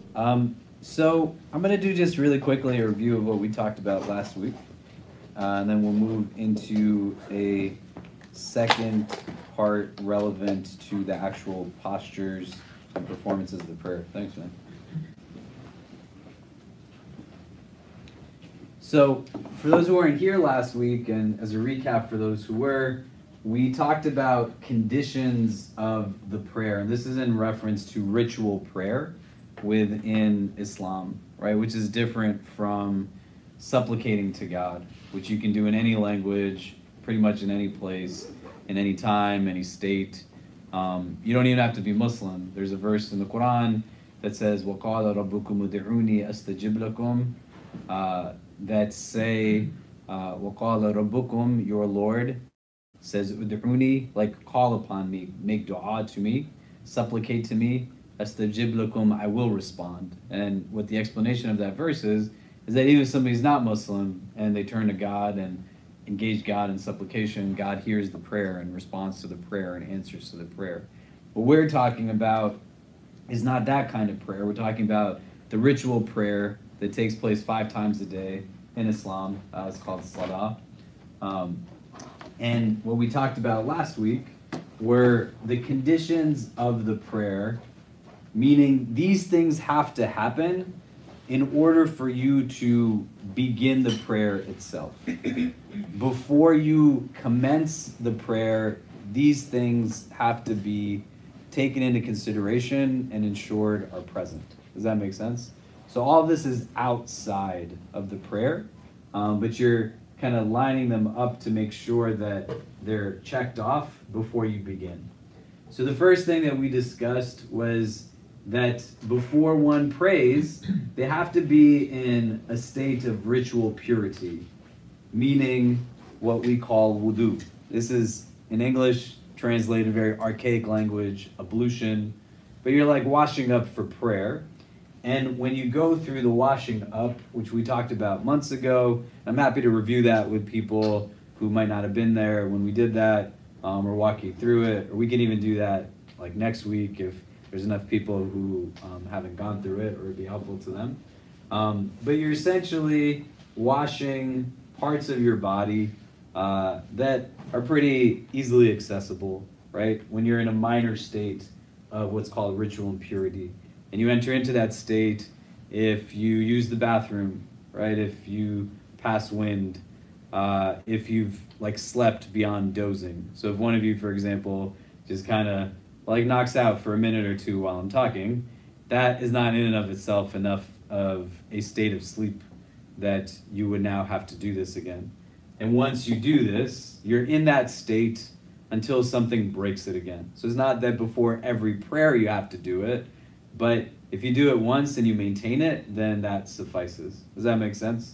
So I'm going to do just really quickly a review of what we talked about last week, and then we'll move into a second part relevant to the actual postures and performances of the prayer. Thanks, man. So for those who weren't here last week, and as a recap for those who were, we talked about conditions of the prayer, and this is in reference to ritual prayer within Islam, right? Which is different from supplicating to God, which you can do in any language, pretty much in any place, in any time, any state. You don't even have to be Muslim. There's a verse in the Quran that says, وَقَالَ رَبُّكُمُ ادْعُونِي أَسْتَجِبْ لَكُمْ, that say, وَقَالَ رَبُّكُمْ, your Lord, says, ud'uni, like call upon me, make dua to me, supplicate to me, astajib lakum, I will respond. And what the explanation of that verse is that even if somebody's not Muslim and they turn to God and engage God in supplication, God hears the prayer and responds to the prayer and answers to the prayer. What we're talking about is not that kind of prayer. We're talking about the ritual prayer that takes place 5 times a day in Islam. It's called Salah. And what we talked about last week were the conditions of the prayer, meaning these things have to happen in order for you to begin the prayer itself. Before you commence the prayer, these things have to be taken into consideration and ensured are present. Does that make sense? So all of this is outside of the prayer, but you're kind of lining them up to make sure that they're checked off before you begin. So the first thing that we discussed was that before one prays, they have to be in a state of ritual purity, meaning what we call wudu. This is, in English, translated very archaic language, ablution, but you're like washing up for prayer. And when you go through the washing up, which we talked about months ago, I'm happy to review that with people who might not have been there when we did that, or walk you through it, or we can even do that like next week if there's enough people who haven't gone through it, or it'd be helpful to them. But you're essentially washing parts of your body that are pretty easily accessible, right? When you're in a minor state of what's called ritual impurity. And you enter into that state if you use the bathroom, right? If you pass wind, if you've like slept beyond dozing. So if one of you, for example, just kind of like knocks out for a minute or two while I'm talking, that is not in and of itself enough of a state of sleep that you would now have to do this again. And once you do this, you're in that state until something breaks it again. So it's not that before every prayer you have to do it, but if you do it once and you maintain it, then that suffices. Does that make sense?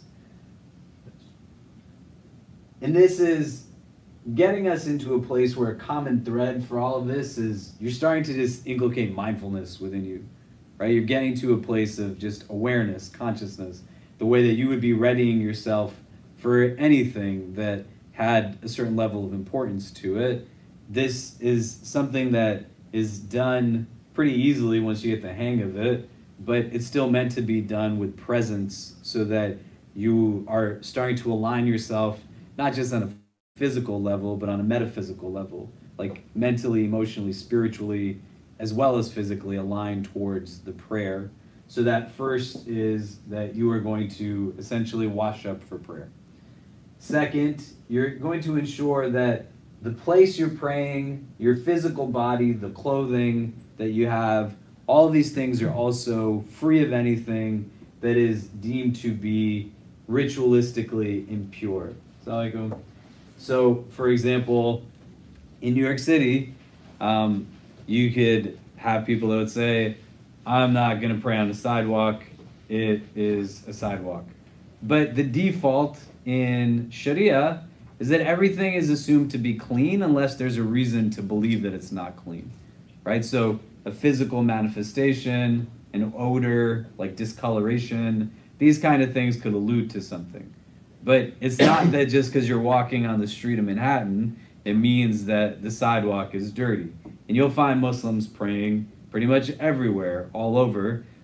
And this is getting us into a place where a common thread for all of this is you're starting to just inculcate mindfulness within you, right? You're getting to a place of just awareness, consciousness, the way that you would be readying yourself for anything that had a certain level of importance to it. This is something that is done pretty easily once you get the hang of it, but it's still meant to be done with presence so that you are starting to align yourself, not just on a physical level, but on a metaphysical level, like mentally, emotionally, spiritually, as well as physically aligned towards the prayer. So that first is that you are going to essentially wash up for prayer. Second, you're going to ensure that the place you're praying, your physical body, the clothing that you have, all of these things are also free of anything that is deemed to be ritualistically impure. Assalamu alaikum. So, for example, in New York City, you could have people that would say, I'm not going to pray on the sidewalk, it is a sidewalk. But the default in Sharia is that everything is assumed to be clean unless there's a reason to believe that it's not clean, right? So a physical manifestation, an odor, like discoloration, these kind of things could allude to something. But it's not that just because you're walking on the street of Manhattan, it means that the sidewalk is dirty. And you'll find Muslims praying pretty much everywhere, all over,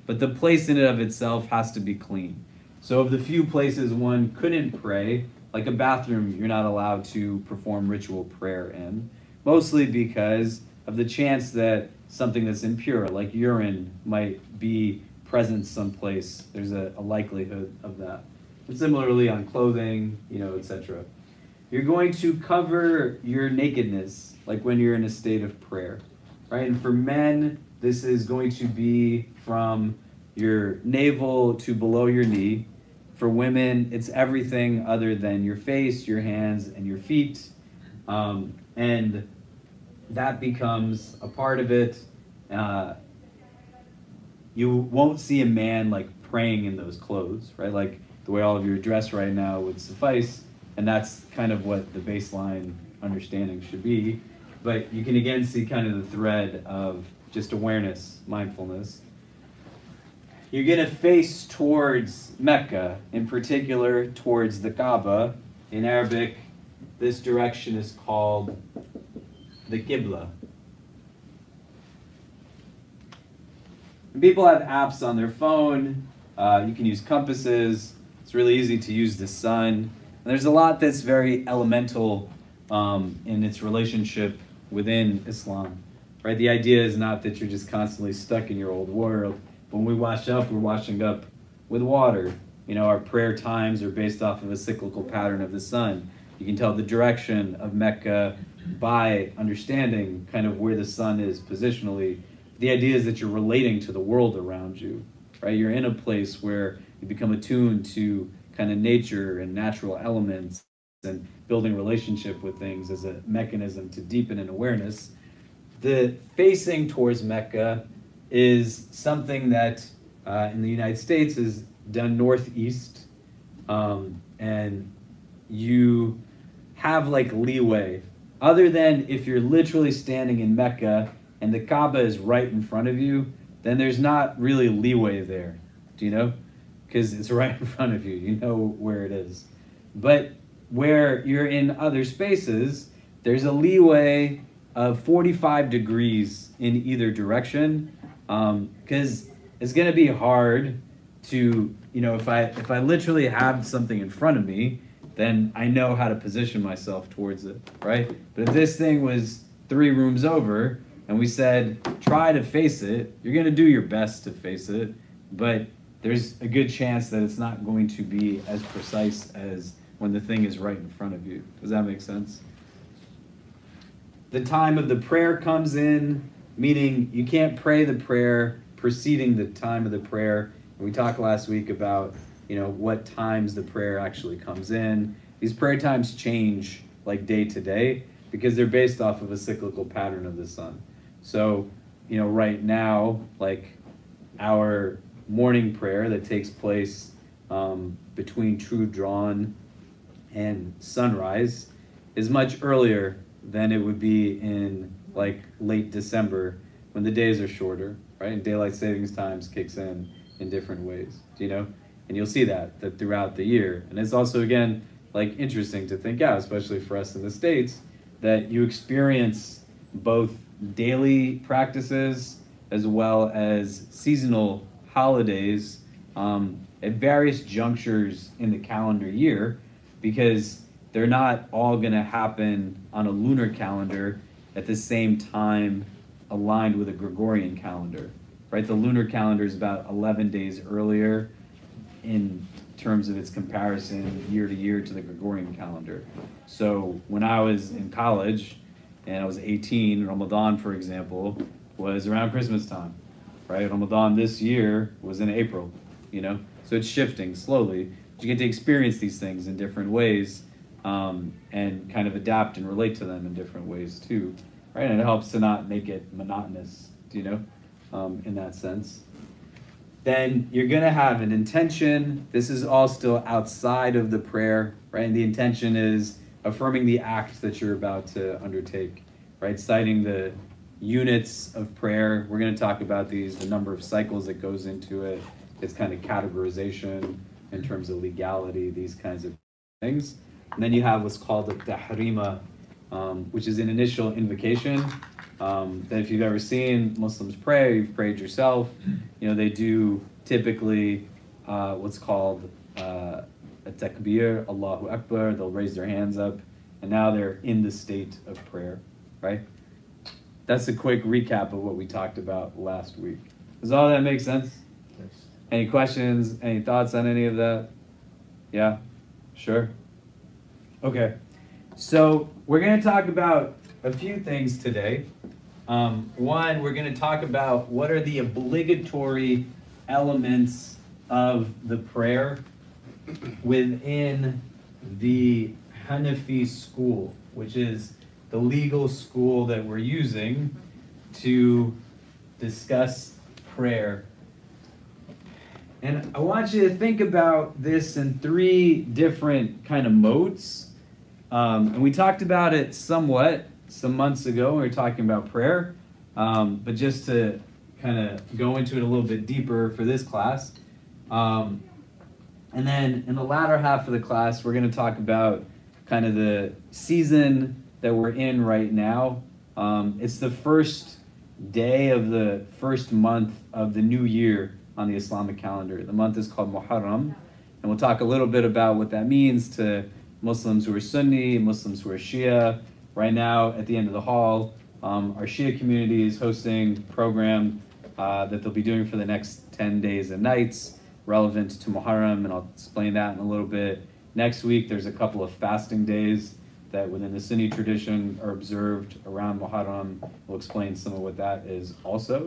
but the place in and of itself has to be clean. So of the few places one couldn't pray, like a bathroom, you're not allowed to perform ritual prayer in, mostly because of the chance that something that's impure, like urine, might be present someplace. There's a likelihood of that. And similarly on clothing, etc. You're going to cover your nakedness, like when you're in a state of prayer, right? And for men, this is going to be from your navel to below your knee. For women, it's everything other than your face, your hands, and your feet. And that becomes a part of it. You won't see a man like praying in those clothes, right? Like the way all of you are dressed right now would suffice. And that's kind of what the baseline understanding should be. But you can again see kind of the thread of just awareness, mindfulness. You're going to face towards Mecca, in particular towards the Kaaba. In Arabic, this direction is called the Qibla. People have apps on their phone. You can use compasses. It's really easy to use the sun. And there's a lot that's very elemental in its relationship within Islam. Right? The idea is not that you're just constantly stuck in your old world. When we wash up, we're washing up with water. Our prayer times are based off of a cyclical pattern of the sun. You can tell the direction of Mecca by understanding kind of where the sun is positionally. The idea is that you're relating to the world around you, right? You're in a place where you become attuned to kind of nature and natural elements and building relationship with things as a mechanism to deepen in awareness. The facing towards Mecca is something that in the United States is done northeast, and you have like leeway. Other than if you're literally standing in Mecca and the Kaaba is right in front of you, then there's not really leeway there. Do you know? Because it's right in front of you. You know where it is. But where you're in other spaces, there's a leeway of 45 degrees in either direction, because it's going to be hard to, if I literally have something in front of me, then I know how to position myself towards it, right? But if this thing was 3 rooms over and we said, try to face it, you're going to do your best to face it, but there's a good chance that it's not going to be as precise as when the thing is right in front of you. Does that make sense? The time of the prayer comes in, meaning you can't pray the prayer preceding the time of the prayer. And we talked last week about, what times the prayer actually comes in. These prayer times change like day to day because they're based off of a cyclical pattern of the sun. So, right now, like our morning prayer that takes place between true dawn and sunrise is much earlier than it would be in like late December when the days are shorter, right? And daylight savings times kicks in different ways, And you'll see that throughout the year. And it's also, again, like interesting to think out, especially for us in the States, that you experience both daily practices as well as seasonal holidays at various junctures in the calendar year, because they're not all going to happen on a lunar calendar at the same time aligned with a Gregorian calendar, right? The lunar calendar is about 11 days earlier in terms of its comparison year to year to the Gregorian calendar. So when I was in college and I was 18, Ramadan, for example, was around Christmas time, right? Ramadan this year was in April, So it's shifting slowly. But you get to experience these things in different ways, and kind of adapt and relate to them in different ways too, right? And it helps to not make it monotonous, in that sense. Then you're going to have an intention. This is all still outside of the prayer, right? And the intention is affirming the act that you're about to undertake, right? Citing the units of prayer. We're going to talk about these, the number of cycles that goes into it, its kind of categorization in terms of legality, these kinds of things. And then you have what's called the tahrima, which is an initial invocation. that if you've ever seen Muslims pray, you've prayed yourself, they do typically what's called a takbir, Allahu Akbar. They'll raise their hands up, and now they're in the state of prayer, right? That's a quick recap of what we talked about last week. Does all that make sense? Yes. Any questions? Any thoughts on any of that? Yeah? Sure? Okay. So we're going to talk about a few things today. One, we're going to talk about what are the obligatory elements of the prayer within the Hanafi school, which is the legal school that we're using to discuss prayer. And I want you to think about this in three different kind of modes. And we talked about it somewhat some months ago when we were talking about prayer. But just to kind of go into it a little bit deeper for this class. And then in the latter half of the class, we're going to talk about kind of the season that we're in right now. It's the first day of the first month of the new year on the Islamic calendar. The month is called Muharram, and we'll talk a little bit about what that means to Muslims who are Sunni, Muslims who are Shia. Right now, at the end of the hall, our Shia community is hosting a program that they'll be doing for the next 10 days and nights relevant to Muharram, and I'll explain that in a little bit. Next week, there's a couple of fasting days that within the Sunni tradition are observed around Muharram. We'll explain some of what that is also.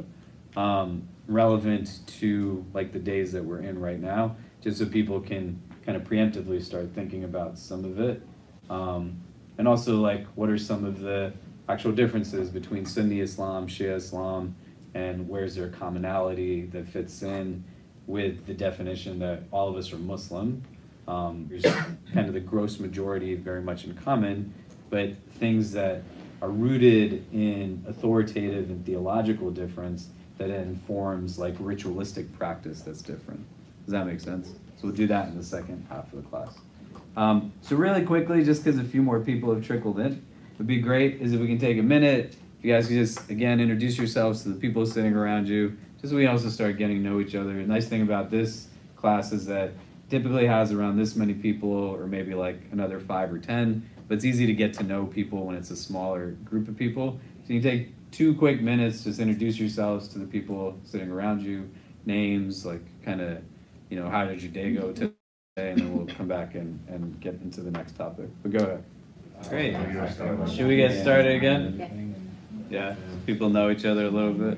Relevant to like the days that we're in right now, just so people can kind of preemptively start thinking about some of it. And also like what are some of the actual differences between Sunni Islam, Shia Islam, and where's there commonality that fits in with the definition that all of us are Muslim. There's kind of the gross majority very much in common, but things that are rooted in authoritative and theological difference that informs like ritualistic practice that's different. Does that make sense? So we'll do that in the second half of the class. So really quickly, just because a few more people have trickled in, would be great is if we can take a minute, if you guys could just, again, introduce yourselves to the people sitting around you, just so we also start getting to know each other. The nice thing about this class is that typically has around this many people, or maybe like another 5 or 10, but it's easy to get to know people when it's a smaller group of people. So you can take 2 quick minutes, just introduce yourselves to the people sitting around you, names, like kind of, how did your day go today, and then we'll come back and get into the next topic. But go ahead. Great. Should we get started again? Yeah, people know each other a little bit.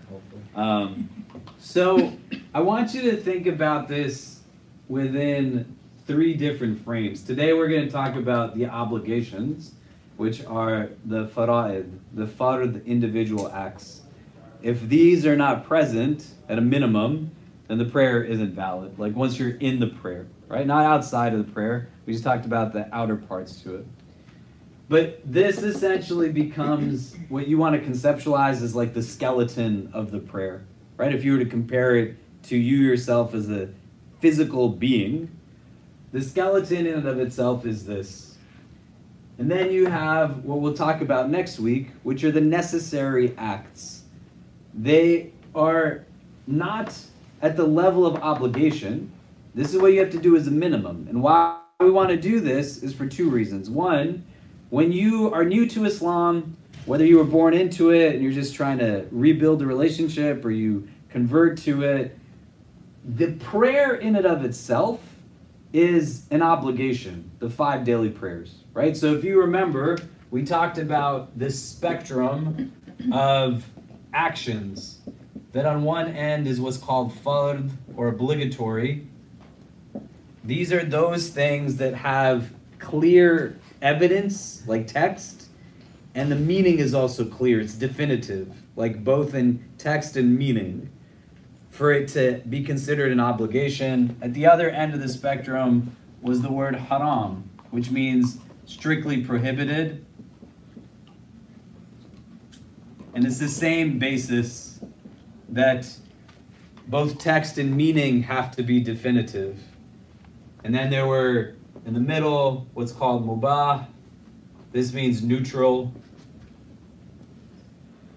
So I want you to think about this within 3 different frames. Today we're going to talk about the obligations, which are the fara'id, the fard individual acts. If these are not present at a minimum, then the prayer isn't valid. Like once you're in the prayer, right? Not outside of the prayer. We just talked about the outer parts to it. But this essentially becomes what you want to conceptualize as like the skeleton of the prayer, right? If you were to compare it to you yourself as a physical being, the skeleton in and of itself is this. And then you have what we'll talk about next week, which are the necessary acts. They are not at the level of obligation. This is what you have to do as a minimum. And why we want to do this is for 2 reasons. One, when you are new to Islam, whether you were born into it and you're just trying to rebuild a relationship or you convert to it, the prayer in and of itself is an obligation, the 5 daily prayers, right? So if you remember, we talked about this spectrum of actions that on one end is what's called fard or obligatory. These are those things that have clear evidence, like text, and the meaning is also clear. It's definitive, like both in text and meaning, for it to be considered an obligation. At the other end of the spectrum was the word haram, which means strictly prohibited. And it's the same basis that both text and meaning have to be definitive. And then there were, in the middle, what's called mubah. This means neutral.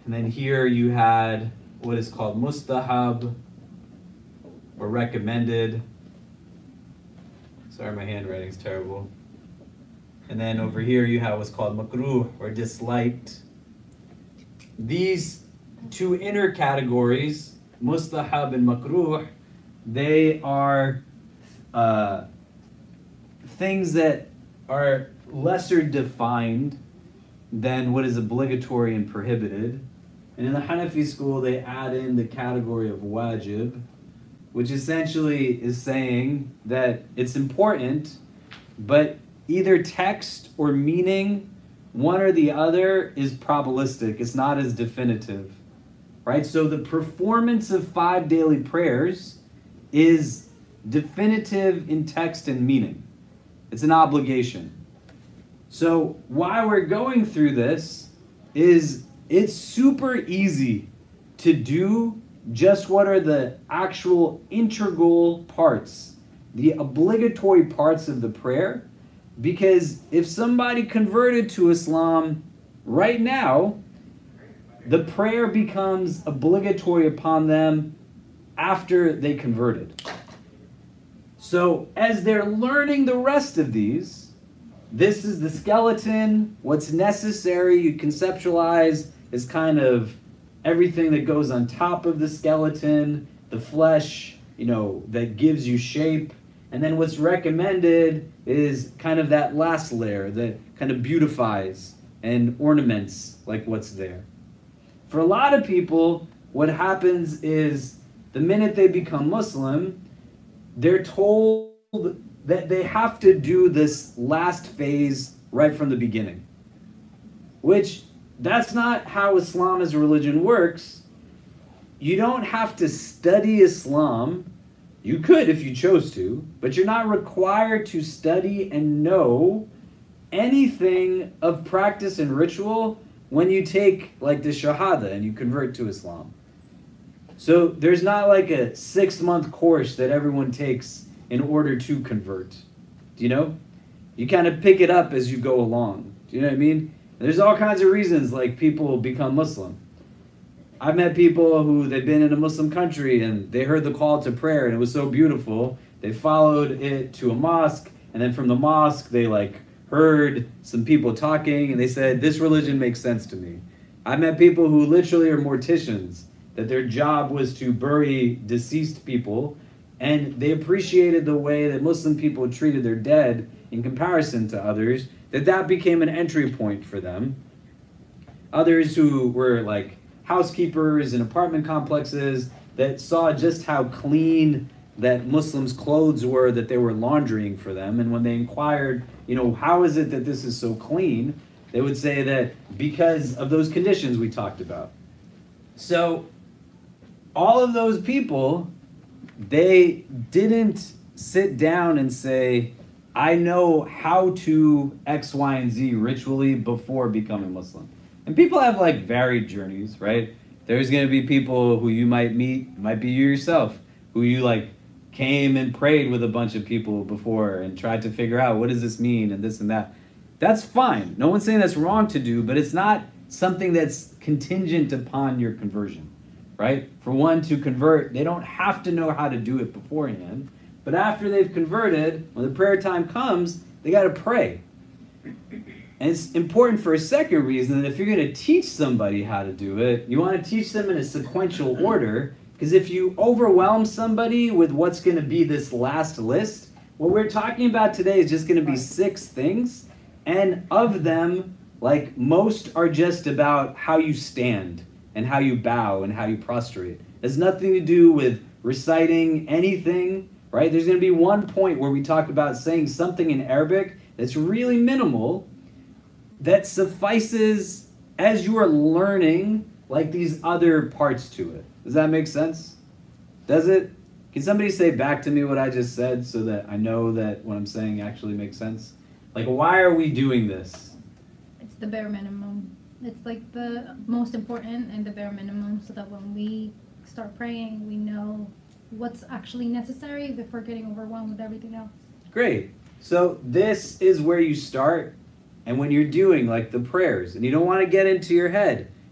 And then here you had what is called mustahab, or recommended. Sorry, my handwriting's terrible. And then over here you have what's called makruh, or disliked. These two inner categories, mustahab and makruh, they are things that are lesser defined than what is obligatory and prohibited. And in the Hanafi school, they add in the category of wajib, which essentially is saying that it's important, but either text or meaning, one or the other, is probabilistic. It's not as definitive, right? So the performance of 5 daily prayers is definitive in text and meaning. It's an obligation. So why we're going through this is it's super easy to do just what are the actual integral parts, the obligatory parts of the prayer. Because if somebody converted to Islam right now, the prayer becomes obligatory upon them after they converted. So as they're learning the rest of these, this is the skeleton, what's necessary, you conceptualize is kind of everything that goes on top of the skeleton, the flesh, that gives you shape. And then what's recommended is kind of that last layer that kind of beautifies and ornaments like what's there. For a lot of people, what happens is the minute they become Muslim, they're told that they have to do this last phase right from the beginning. Which, that's not how Islam as a religion works. You don't have to study Islam. You could if you chose to, but you're not required to study and know anything of practice and ritual when you take like the Shahada and you convert to Islam. So there's not like a 6-month course that everyone takes in order to convert. Do you know? You kind of pick it up as you go along. Do you know what I mean? There's all kinds of reasons like people become Muslim. I've met people who they've been in a Muslim country and they heard the call to prayer and it was so beautiful. They followed it to a mosque, and then from the mosque they heard some people talking and they said, this religion makes sense to me. I've met people who literally are morticians, that their job was to bury deceased people, and they appreciated the way that Muslim people treated their dead in comparison to others, that became an entry point for them. Others who were housekeepers in apartment complexes that saw just how clean that Muslims' clothes were that they were laundering for them. And when they inquired, how is it that this is so clean? They would say that because of those conditions we talked about. So all of those people, they didn't sit down and say, I know how to X, Y, and Z ritually before becoming Muslim. And people have varied journeys, right? There's going to be people who you might meet, might be you yourself, who you came and prayed with a bunch of people before and tried to figure out what does this mean and this and that. That's fine. No one's saying that's wrong to do, but it's not something that's contingent upon your conversion, right? For one to convert, they don't have to know how to do it beforehand, but after they've converted, when the prayer time comes, they got to pray. And it's important for a second reason, that if you're going to teach somebody how to do it, you want to teach them in a sequential order, because if you overwhelm somebody with what's going to be this last list, what we're talking about today is just going to be 6 things, and of them, most are just about how you stand, and how you bow, and how you prostrate. It has nothing to do with reciting anything, right? There's going to be one point where we talk about saying something in Arabic that's really minimal, that suffices as you are learning these other parts to it. Does that make sense? Does it? Can somebody say back to me what I just said so that I know that what I'm saying actually makes sense? Why are we doing this? It's the bare minimum. It's the most important and the bare minimum, so that when we start praying, we know what's actually necessary before getting overwhelmed with everything else. Great. So this is where you start. And when you're doing the prayers, and you don't want to get into your head,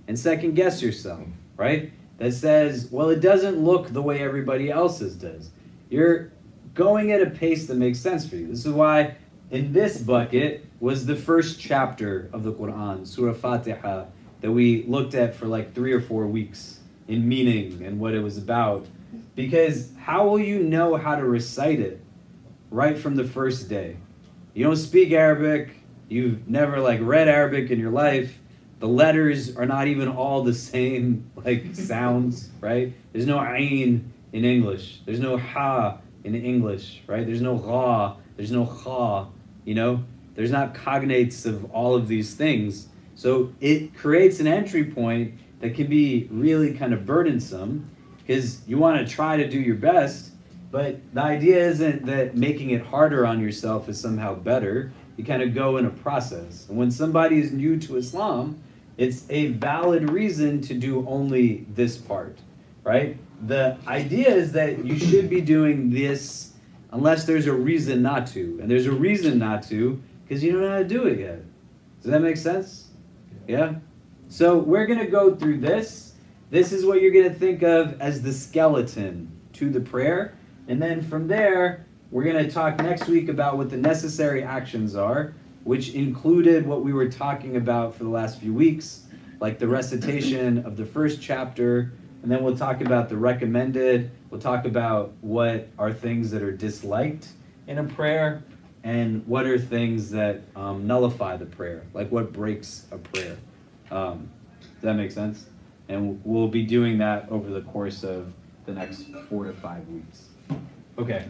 and second guess yourself, right? That says, well, it doesn't look the way everybody else's does. You're going at a pace that makes sense for you. This is why in this bucket was the first chapter of the Quran, Surah Fatiha, that we looked at for like 3 or 4 weeks in meaning and what it was about. Because how will you know how to recite it right from the first day? You don't speak Arabic, you've never like read Arabic in your life, the letters are not even all the same like sounds, right? There's no ayn in English, there's no ha in English, right? There's no ra, there's no kha, you know? There's not cognates of all of these things. So it creates an entry point that can be really kind of burdensome because you want to try to do your best, but the idea isn't that making it harder on yourself is somehow better. You kind of go in a process. And when somebody is new to Islam, it's a valid reason to do only this part, right? The idea is that you should be doing this unless there's a reason not to. And there's a reason not to because you don't know how to do it yet. Does that make sense? Yeah? So we're going to go through this. This is what you're going to think of as the skeleton to the prayer. And then from there, we're going to talk next week about what the necessary actions are, which included what we were talking about for the last few weeks, like the recitation of the first chapter, and then we'll talk about the recommended, we'll talk about what are things that are disliked in a prayer, and what are things that nullify the prayer, like what breaks a prayer. Does that make sense? And we'll be doing that over the course of the next 4 to 5 weeks. Okay.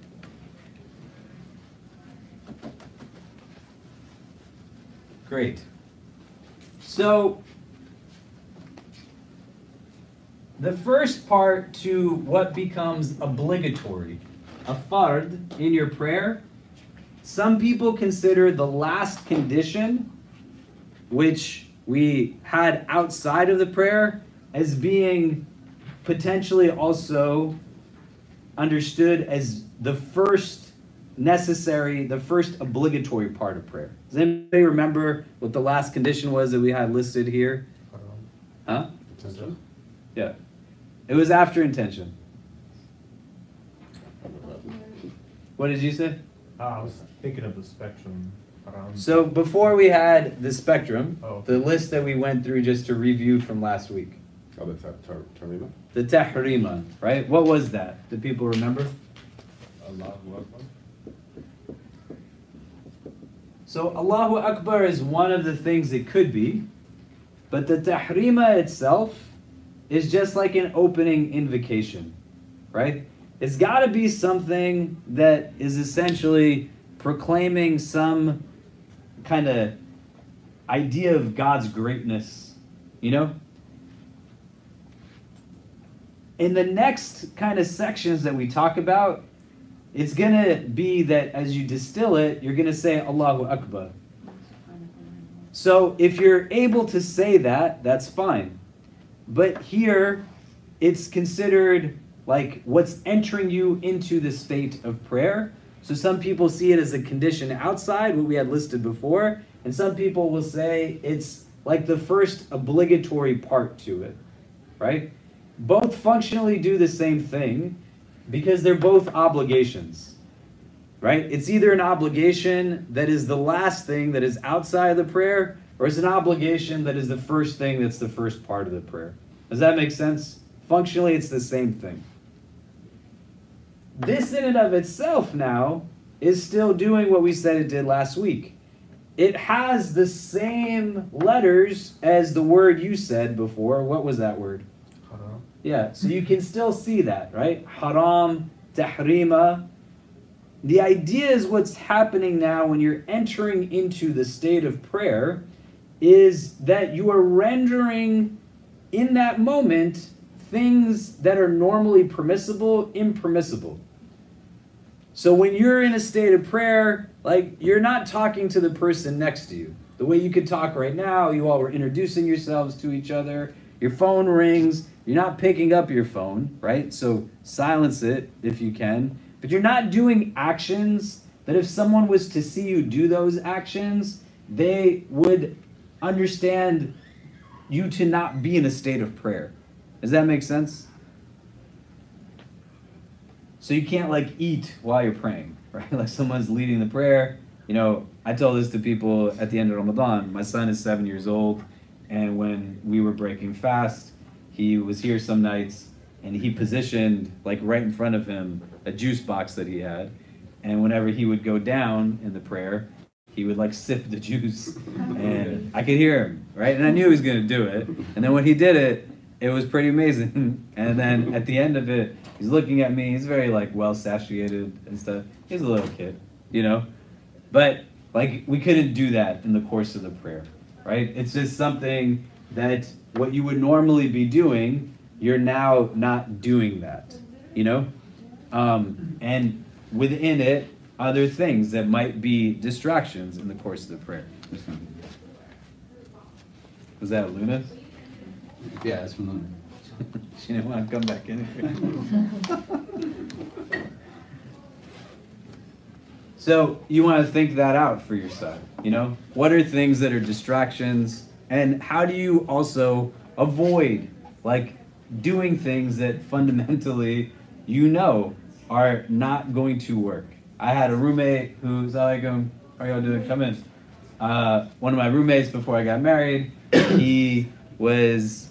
Great. So, the first part to what becomes obligatory, a fard in your prayer, some people consider the last condition, which we had outside of the prayer, as being potentially also understood as the first necessary, the first obligatory part of prayer. Does anybody remember what the last condition was that we had listed here? Huh? Intention? Yeah. It was after intention. What did you say? I was thinking of the spectrum around. So before we had the spectrum, Oh. the list that we went through just to review from last week. Oh, the Tarima? The tahrima, right? What was that? Do people remember? Allahu Akbar. So Allahu Akbar is one of the things it could be, but the tahrima itself is just like an opening invocation, right? It's got to be something that is essentially proclaiming some kind of idea of God's greatness, you know? In the next kind of sections that we talk about, it's going to be that as you distill it, you're going to say Allahu Akbar. So if you're able to say that, that's fine. But here, it's considered like what's entering you into the state of prayer. So some people see it as a condition outside, what we had listed before, and some people will say it's like the first obligatory part to it, right? Both functionally do the same thing because they're both obligations, right? It's either an obligation that is the last thing that is outside of the prayer, or it's an obligation that is the first thing that's the first part of the prayer. Does that make sense? Functionally, it's the same thing. This in and of itself now is still doing what we said it did last week. It has the same letters as the word you said before. What was that word? Haram. Yeah, so you can still see that, right? Haram, tahrima. The idea is what's happening now when you're entering into the state of prayer is that you are rendering in that moment things that are normally permissible, impermissible. So when you're in a state of prayer, like you're not talking to the person next to you. The way you could talk right now, you all were introducing yourselves to each other. Your phone rings. You're not picking up your phone, right? So silence it if you can. But you're not doing actions that if someone was to see you do those actions, they would understand you to not be in a state of prayer. Does that make sense? So you can't like eat while you're praying, right? Like someone's leading the prayer. You know, I tell this to people at the end of Ramadan. My son is 7 years old, and when we were breaking fast, he was here some nights, and he positioned like right in front of him a juice box that he had, and whenever he would go down in the prayer, he would like sip the juice, and I could hear him, right? And I knew he was going to do it, and then when he did it, it was pretty amazing. And then at the end of it, he's looking at me. He's very like well satiated and stuff. He's a little kid, you know, but like we couldn't do that in the course of the prayer, right? It's just something that what you would normally be doing, you're now not doing that, you know, and within it, other things that might be distractions in the course of the prayer. Was that Luna? Yeah, that's from Luna. She didn't want to come back in here. So you want to think that out for yourself, you know? What are things that are distractions? And how do you also avoid, like, doing things that fundamentally you know are not going to work? I had a roommate who's like, how are y'all doing? Come in. One of my roommates before I got married, he was,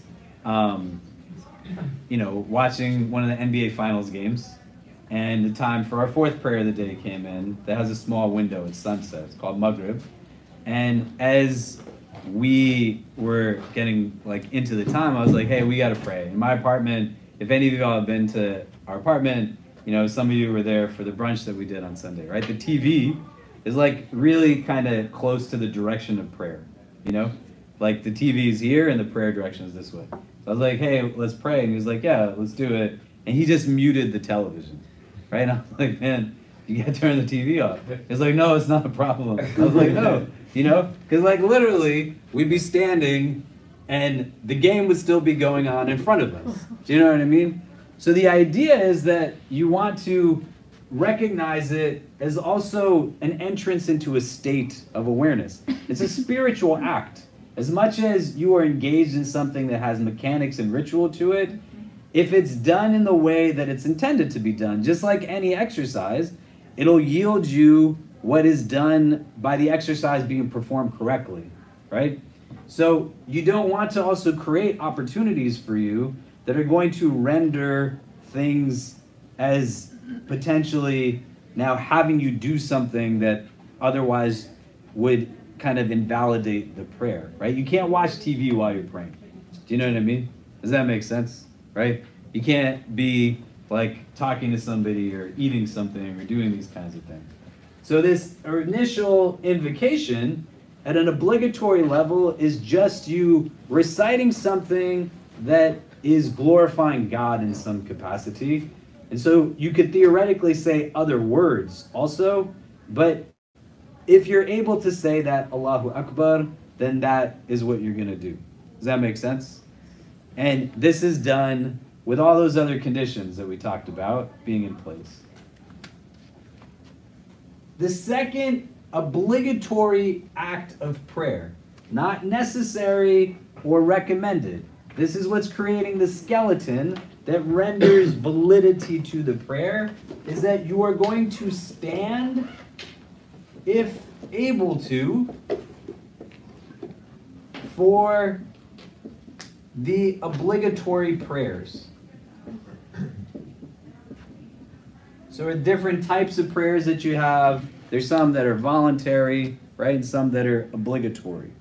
you know, watching one of the NBA Finals games, and the time for our fourth prayer of the day came in. That has a small window at sunset. It's called Maghrib. And as we were getting like into the time, I was like, hey, we got to pray. In my apartment, if any of y'all have been to our apartment, you know, some of you were there for the brunch that we did on Sunday, right? The TV is like really kind of close to the direction of prayer, you know? Like the TV is here and the prayer direction is this way. So I was like, hey, let's pray. And he was like, yeah, let's do it. And he just muted the television, right? And I was like, man, you gotta turn the TV off. He's like, no, it's not a problem. I was like, no, you know? Because like literally, we'd be standing and the game would still be going on in front of us. Do you know what I mean? So the idea is that you want to recognize it as also an entrance into a state of awareness. It's a spiritual act. As much as you are engaged in something that has mechanics and ritual to it, if it's done in the way that it's intended to be done, just like any exercise, it'll yield you what is done by the exercise being performed correctly, right? So you don't want to also create opportunities for you that are going to render things as potentially now having you do something that otherwise would kind of invalidate the prayer, right? You can't watch TV while you're praying. Do you know what I mean? Does that make sense, right? You can't be like talking to somebody or eating something or doing these kinds of things. So this initial invocation at an obligatory level is just you reciting something that is glorifying God in some capacity. And so you could theoretically say other words also, but if you're able to say that Allahu Akbar, then that is what you're going to do. Does that make sense? And this is done with all those other conditions that we talked about being in place. The second obligatory act of prayer, not necessary or recommended. This is what's creating the skeleton that renders validity to the prayer, is that you are going to stand, if able to, for the obligatory prayers. So there are different types of prayers that you have. There's some that are voluntary, right, and some that are obligatory.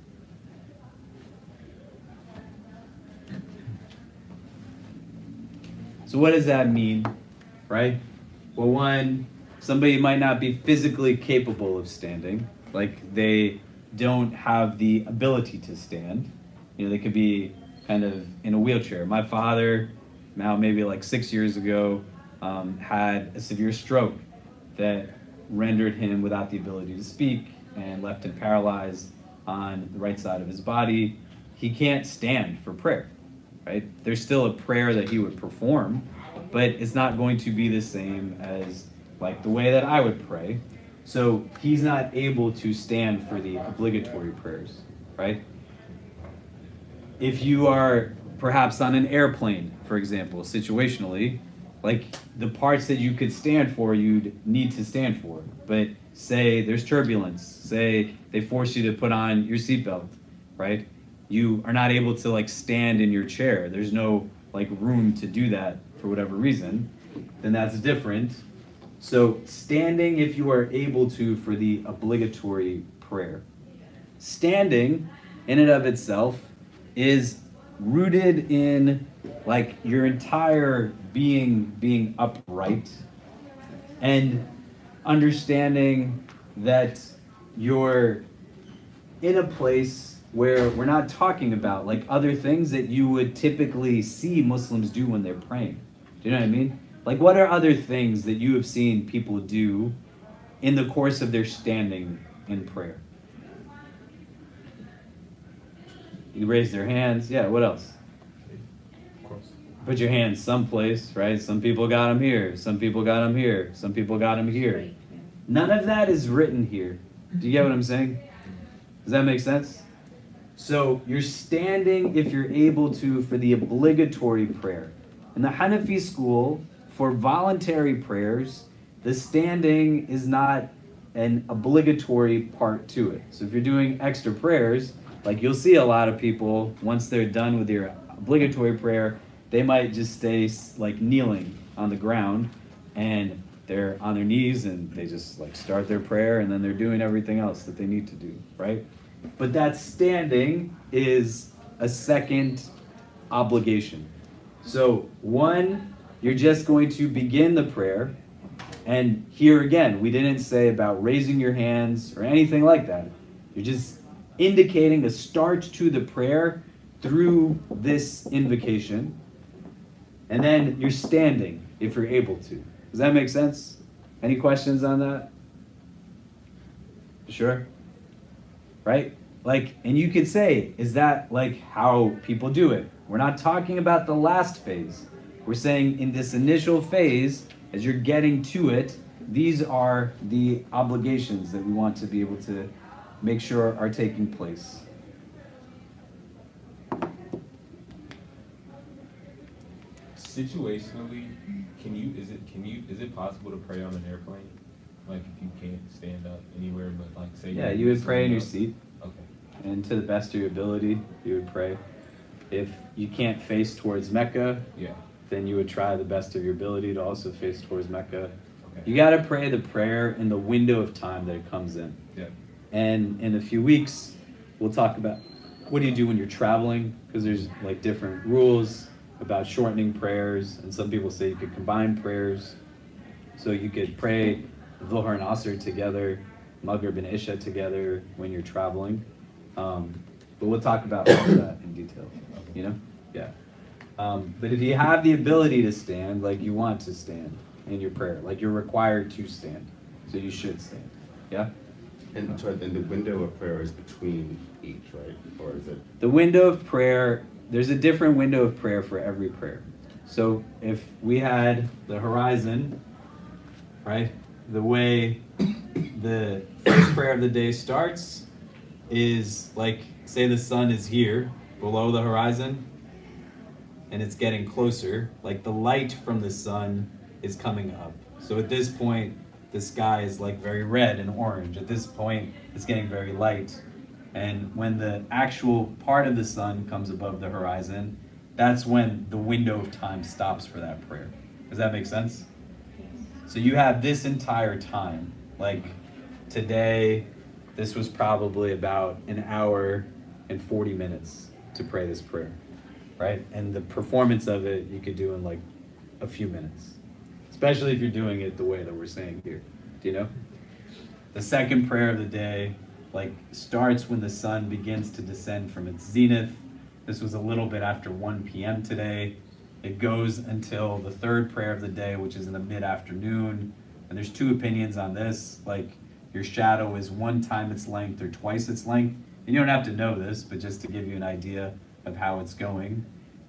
So what does that mean, right? Well, one, somebody might not be physically capable of standing, like they don't have the ability to stand. You know, they could be kind of in a wheelchair. My father, now maybe like 6 years ago, had a severe stroke that rendered him without the ability to speak and left him paralyzed on the right side of his body. He can't stand for prayer, right? There's still a prayer that he would perform, but it's not going to be the same as like the way that I would pray. So he's not able to stand for the obligatory prayers, right? if you are perhaps on an airplane, for example, situationally, like the parts that you could stand for, you'd need to stand for. But say there's turbulence, say they force you to put on your seatbelt, right? You are not able to like stand in your chair. There's no like room to do that for whatever reason. Then that's different. So standing if you are able to for the obligatory prayer. Standing in and of itself is rooted in like your entire being upright and understanding that you're in a place where we're not talking about like other things that you would typically see Muslims do when they're praying. Do you know what I mean? Like what are other things that you have seen people do in the course of their standing in prayer? You raise their hands. Yeah, what else? Of course. Put your hands someplace, right? Some people got them here. Some people got them here. Some people got them here. Right, yeah. None of that is written here. Do you get what I'm saying? Does that make sense? So you're standing if you're able to for the obligatory prayer. In the Hanafi school, for voluntary prayers, the standing is not an obligatory part to it. So if you're doing extra prayers, like you'll see a lot of people, once they're done with your obligatory prayer, they might just stay like kneeling on the ground and they're on their knees and they just like start their prayer and then they're doing everything else that they need to do, right? But that standing is a second obligation. So one, you're just going to begin the prayer. And here again, we didn't say about raising your hands or anything like that. You're just indicating a start to the prayer through this invocation. And then you're standing if you're able to. Does that make sense? Any questions on that? Sure? Right? Like, and you could say, is that like how people do it? We're not talking about the last phase. We're saying in this initial phase, as you're getting to it, these are the obligations that we want to be able to make sure are taking place. Situationally, is it possible to pray on an airplane? Like if you can't stand up anywhere, but like say Yeah, you would pray in your seat. seat, Okay. and to the best of your ability, you would pray. If you can't face towards Mecca, Yeah. then you would try the best of your ability to also face towards Mecca. Okay. You got to pray the prayer in the window of time that it comes in. Yeah. And in a few weeks, we'll talk about what do you do when you're traveling, because there's like different rules about shortening prayers, and some people say you could combine prayers. So you could pray Dhuhr and Asr together, Maghrib and Isha together when you're traveling. But we'll talk about all of that in detail, you know? Yeah. But if you have the ability to stand, like you want to stand in your prayer, like you're required to stand, so you should stand. Yeah? And the window of prayer is between each, right? Or is it? The window of prayer, there's a different window of prayer for every prayer. So if we had the horizon, right? The way the first prayer of the day starts is like, say the sun is here below the horizon and it's getting closer, like the light from the sun is coming up. So at this point, the sky is like very red and orange. At this point, it's getting very light. And when the actual part of the sun comes above the horizon, that's when the window of time stops for that prayer. Does that make sense? So you have this entire time, like today, this was probably about an hour and 40 minutes to pray this prayer, right? And the performance of it, you could do in like a few minutes, especially if you're doing it the way that we're saying here. Do you know? The second prayer of the day, like starts when the sun begins to descend from its zenith. This was a little bit after 1 p.m. today. It goes until the third prayer of the day, which is in the mid-afternoon. And there's two opinions on this. Like your shadow is 1 time its length or twice its length. And you don't have to know this, but just to give you an idea of how it's going.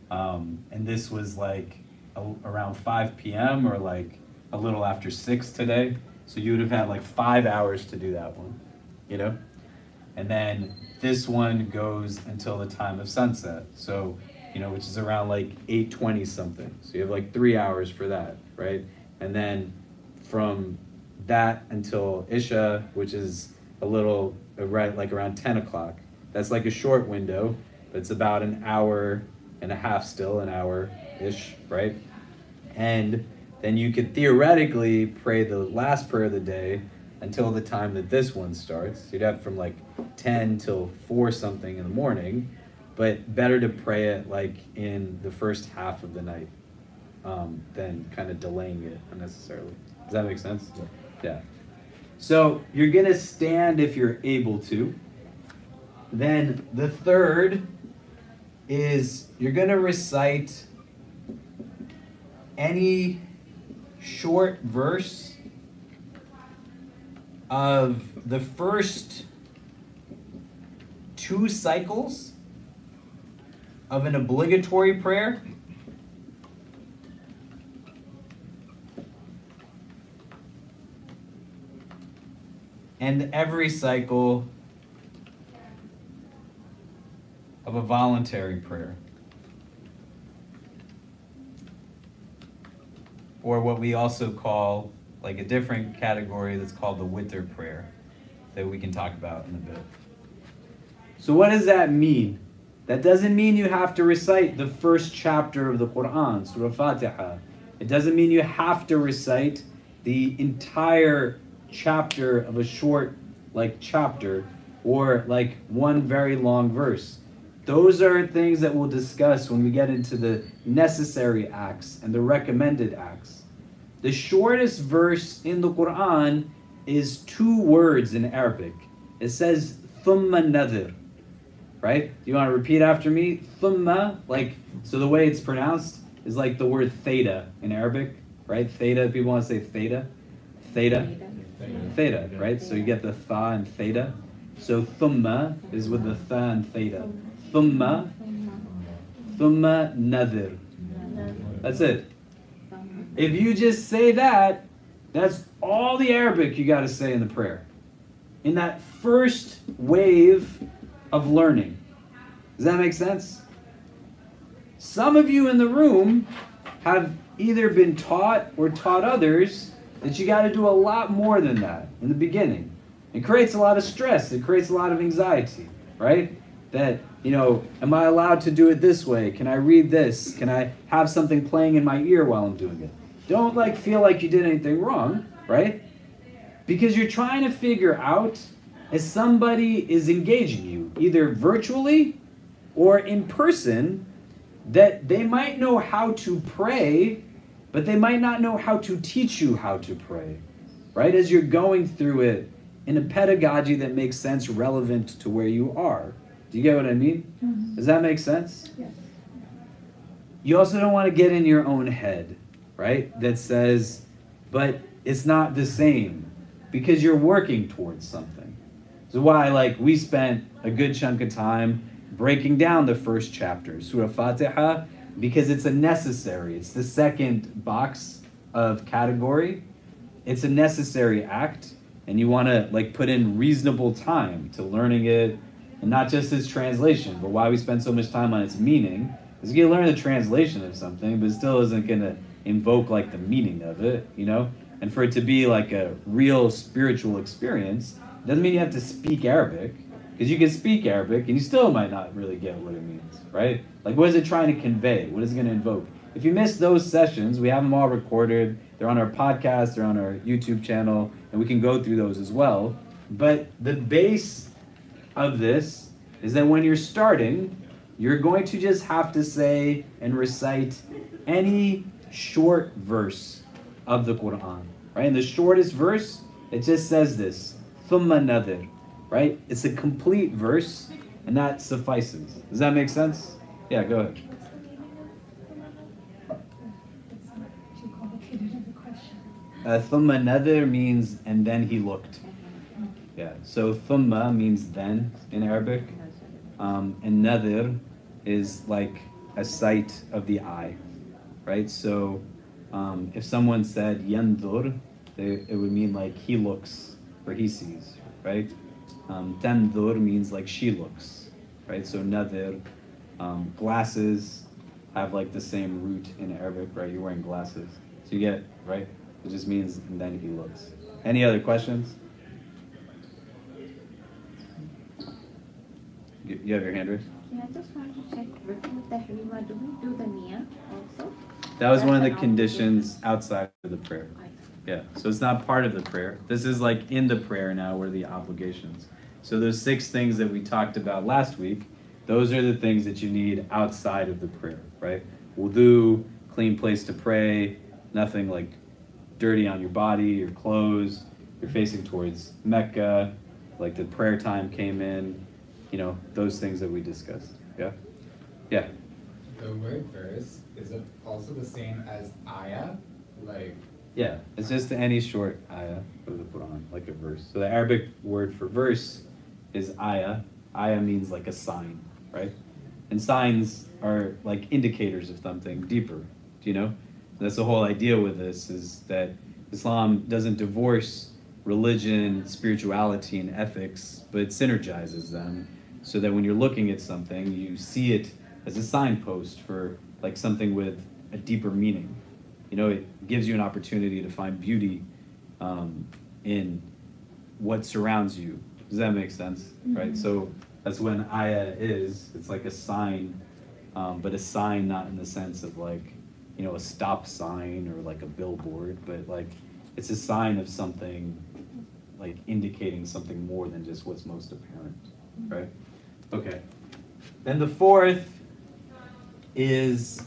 And this was like around 5 p.m. or like a little after 6 today. So you would have had like 5 hours to do that one, you know? And then this one goes until the time of sunset. So, which is around like 8:20 something. So you have like 3 hours for that, right? And then from that until Isha, which is a little, right, like around 10 o'clock. That's like a short window, but it's about an hour and a half still, an hour-ish, right? And then you could theoretically pray the last prayer of the day until the time that this one starts. You'd have from like 10 till 4 something in the morning, but better to pray it like in the first half of the night than kind of delaying it unnecessarily. Does that make sense? Yeah. So you're gonna stand if you're able to. Then the third is you're gonna recite any short verse of the first 2 cycles of an obligatory prayer. And every cycle of a voluntary prayer. Or what we also call, like a different category that's called the witr prayer, that we can talk about in a bit. So what does that mean? That doesn't mean you have to recite the first chapter of the Quran, Surah Fatiha. It doesn't mean you have to recite the entire chapter of a short chapter or like one very long verse. Those are things that we'll discuss when we get into the necessary acts and the recommended acts. The shortest verse in the Quran is 2 words in Arabic. It says thumma nadir, right? You want to repeat after me? Thumma, so the way it's pronounced is like the word theta in Arabic, right? Theta, people want to say theta. Theta, right? So you get the tha and theta. So thumma is with the tha and theta. Thumma nadir. That's it. If you just say that, that's all the Arabic you got to say in the prayer. In that first wave of learning. Does that make sense? Some of you in the room have either been taught or taught others that you got to do a lot more than that in the beginning. It creates a lot of stress. It creates a lot of anxiety, right? That, am I allowed to do it this way? Can I read this? Can I have something playing in my ear while I'm doing it? Don't feel like you did anything wrong, right? Because you're trying to figure out if somebody is engaging you, either virtually or in person, that they might know how to pray, but they might not know how to teach you how to pray, right? As you're going through it in a pedagogy that makes sense, relevant to where you are. Do you get what I mean? Mm-hmm. Does that make sense? Yes. You also don't want to get in your own head, right? That says, but it's not the same, because you're working towards something. So why, we spent a good chunk of time breaking down the first chapter, Surah Fatiha, because it's it's the second box of category. It's a necessary act, and you want to put in reasonable time to learning it, and not just its translation, but why we spend so much time on its meaning is you can learn the translation of something, but it still isn't going to invoke the meaning of it, And for it to be a real spiritual experience, doesn't mean you have to speak Arabic, because you can speak Arabic and you still might not really get what it means, right? What is it trying to convey? What is it going to invoke? If you missed those sessions, we have them all recorded. They're on our podcast, they're on our YouTube channel, and we can go through those as well. But the base of this is that when you're starting, you're going to just have to say and recite any short verse of the Quran, right? And the shortest verse, it just says this, thumma nadir, right? It's a complete verse, and that suffices. Does that make sense? Yeah, go ahead. It's not too complicated of a question. Thumma nadir means, and then he looked. Yeah, so thumma means then in Arabic, and nadir is a sight of the eye, right? So if someone said yandur, it would mean he looks or he sees, right? Tandur means like she looks, right? So nadir, glasses have like the same root in Arabic, right? You're wearing glasses. So you get, right? It just means, and then he looks. Any other questions? You have your hand raised? Yeah, I just want to check with the Tahrima, do we do the Nia also? That was one of the That's an conditions outside of the prayer. Yeah, so it's not part of the prayer. This is like in the prayer now, where the obligations. So those 6 things that we talked about last week, those are the things that you need outside of the prayer, right? Wudu, clean place to pray, nothing like dirty on your body, your clothes, you're facing towards Mecca, like the prayer time came in, you know, those things that we discussed. Yeah? Yeah. The word verse, is it also the same as ayah? Like, Yeah, it's just any short ayah of the Quran, like a verse. So the Arabic word for verse is ayah. Ayah means like a sign, right? And signs are like indicators of something deeper, do you know? That's the whole idea with this, is that Islam doesn't divorce religion, spirituality, and ethics, but it synergizes them so that when you're looking at something, you see it as a signpost for like something with a deeper meaning. You know, it gives you an opportunity to find beauty in what surrounds you. Does that make sense? Mm-hmm. Right? So that's when ayah is. It's like a sign, but a sign not in the sense of like, you know, a stop sign or like a billboard, but like it's a sign of something, like indicating something more than just what's most apparent, right? Okay. Then the 4th is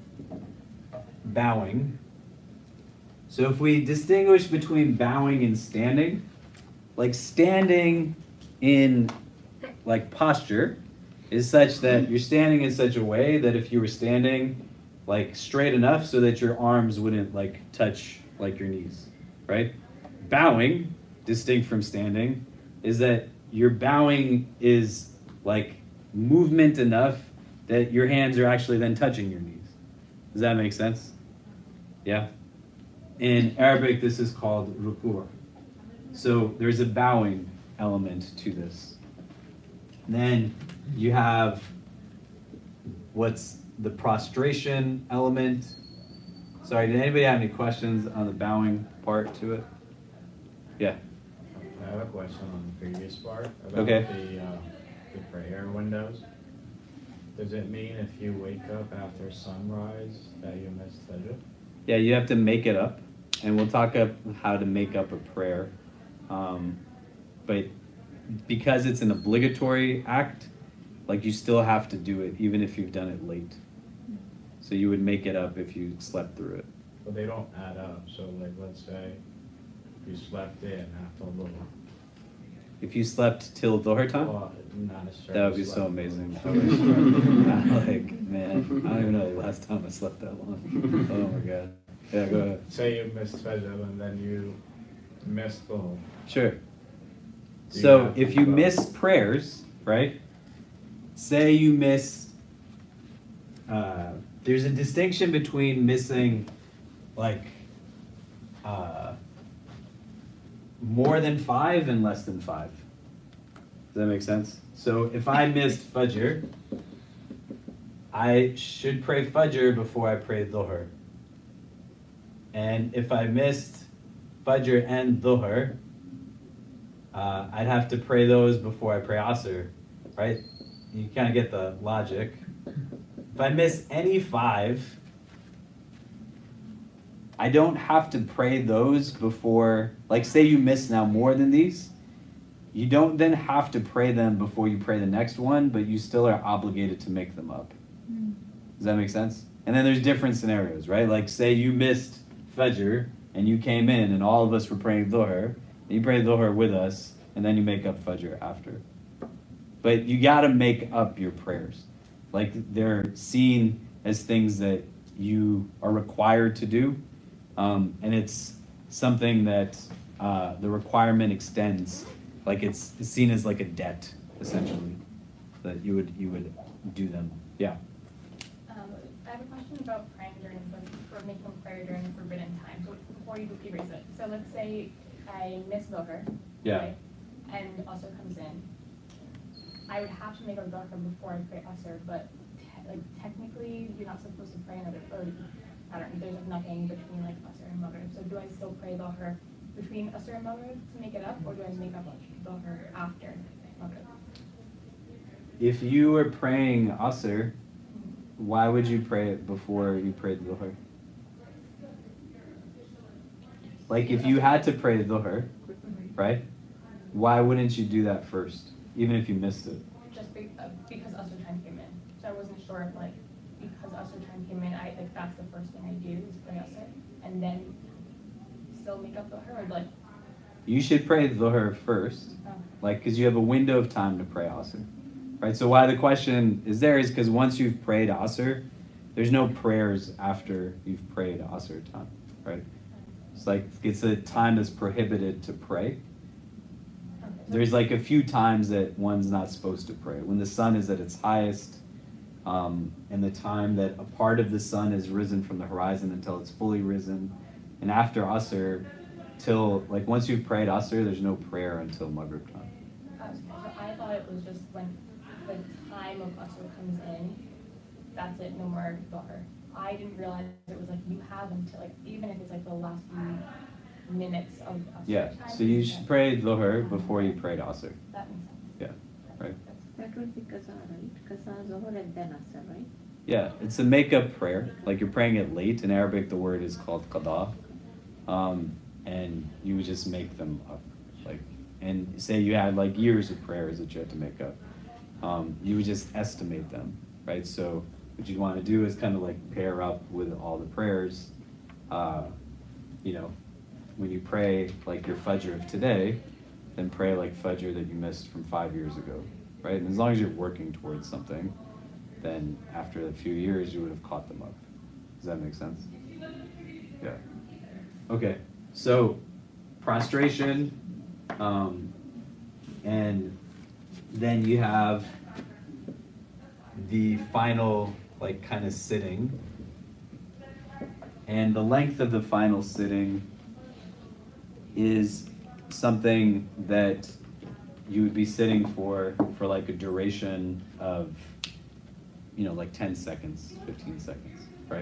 bowing. So if we distinguish between bowing and standing, like standing in like posture is such that you're standing in such a way that if you were standing like straight enough so that your arms wouldn't like touch like your knees, right? Bowing, distinct from standing, is that your bowing is like movement enough that your hands are actually then touching your knees. Does that make sense? Yeah? In Arabic, this is called ruku'. So there's a bowing element to this. Then you have what's the prostration element. Sorry, did anybody have any questions on the bowing part to it? Yeah. I have a question on the previous part about Okay. the prayer windows. Does it mean if you wake up after sunrise that you missed Fajr? Yeah, you have to make it up, and we'll talk up how to make up a prayer. But because it's an obligatory act, like you still have to do it even if you've done it late. So you would make it up if you slept through it. But they don't add up. So like, let's say you slept in after a little. If you slept till Dhuhr time, Well, not necessarily. that would be so slept. amazing. Like, man, I don't even know the last time I slept that long. Oh my God. Yeah, go ahead. Say you missed Fajr and then you missed the whole. Sure. Do you So have if to you vote? miss prayers, right? Say you miss, there's a distinction between missing like more than 5 and less than 5. Does that make sense? So if I missed Fajr, I should pray Fajr before I pray Dhuhr. And if I missed Fajr and Dhuhr, I'd have to pray those before I pray Asr, right? You kind of get the logic. If I miss any 5, I don't have to pray those before, like say you miss now more than these, you don't then have to pray them before you pray the next one, but you still are obligated to make them up. Does that make sense? And then there's different scenarios, right? Like say you missed Fajr and you came in and all of us were praying Dhuhr, and you pray Dhuhr with us, and then you make up Fajr after. But you gotta make up your prayers. Like they're seen as things that you are required to do. And it's something that the requirement extends, like it's seen as like a debt, essentially, that you would do them. Yeah. I have a question about praying during or making prayer during the forbidden time. So before you erase it, so let's say I miss Dhuhr. Yeah. Right? and Usher comes in, I would have to make a Doher before I pray Usher, but technically you're not supposed to pray another, or I don't know, there's nothing between like Usher and Maghrib. So do I still pray Doher between Usher and Maghrib to make it up, or do I make up Doher after Maghrib? If you were praying Asr, why would you pray it before you prayed Dhuhr? Like if you had to pray Dhuhr, right? Why wouldn't you do that first, even if you missed it? Just because Usher time came in. So I wasn't sure if like, because Usher time came in, that's the first thing I do is pray Usher, and then still make up Dhuhr, or like? You should pray Dhuhr first, like because you have a window of time to pray Asr. Right, so why the question is there is because once you've prayed Asr, there's no prayers after you've prayed Asr time, right? It's like, it's a time that's prohibited to pray. There's like a few times that one's not supposed to pray. When the sun is at its highest, and the time that a part of the sun is risen from the horizon until it's fully risen, and after Asr, till, like once you've prayed Asr, there's no prayer until Maghrib time. So I thought it was just when the time of Usher comes in, that's it, no more Dhuhr. I didn't realize it was like you have until like, even if it's like the last few minutes of Usher Yeah, time. so you should pray Dhuhr before you prayed Asr. That makes sense. Yeah, right. That would be Qaza, right? Qaza, Zohar, and then Asr, right? Yeah, it's a make-up prayer. Like you're praying it late. In Arabic, the word is called qada. And you would just make them up. Like, and say you had like years of prayers that you had to make up. You would just estimate them, right? So what you'd want to do is kind of like pair up with all the prayers. You know, when you pray like your Fajr of today, then pray like Fajr that you missed from 5 years ago, right? And as long as you're working towards something, then after a few years you would have caught them up. Does that make sense? Yeah. Okay, so prostration, and then you have the final like kind of sitting, and the length of the final sitting is something that you would be sitting for like a duration of, you know, like 10 seconds, 15 seconds, right?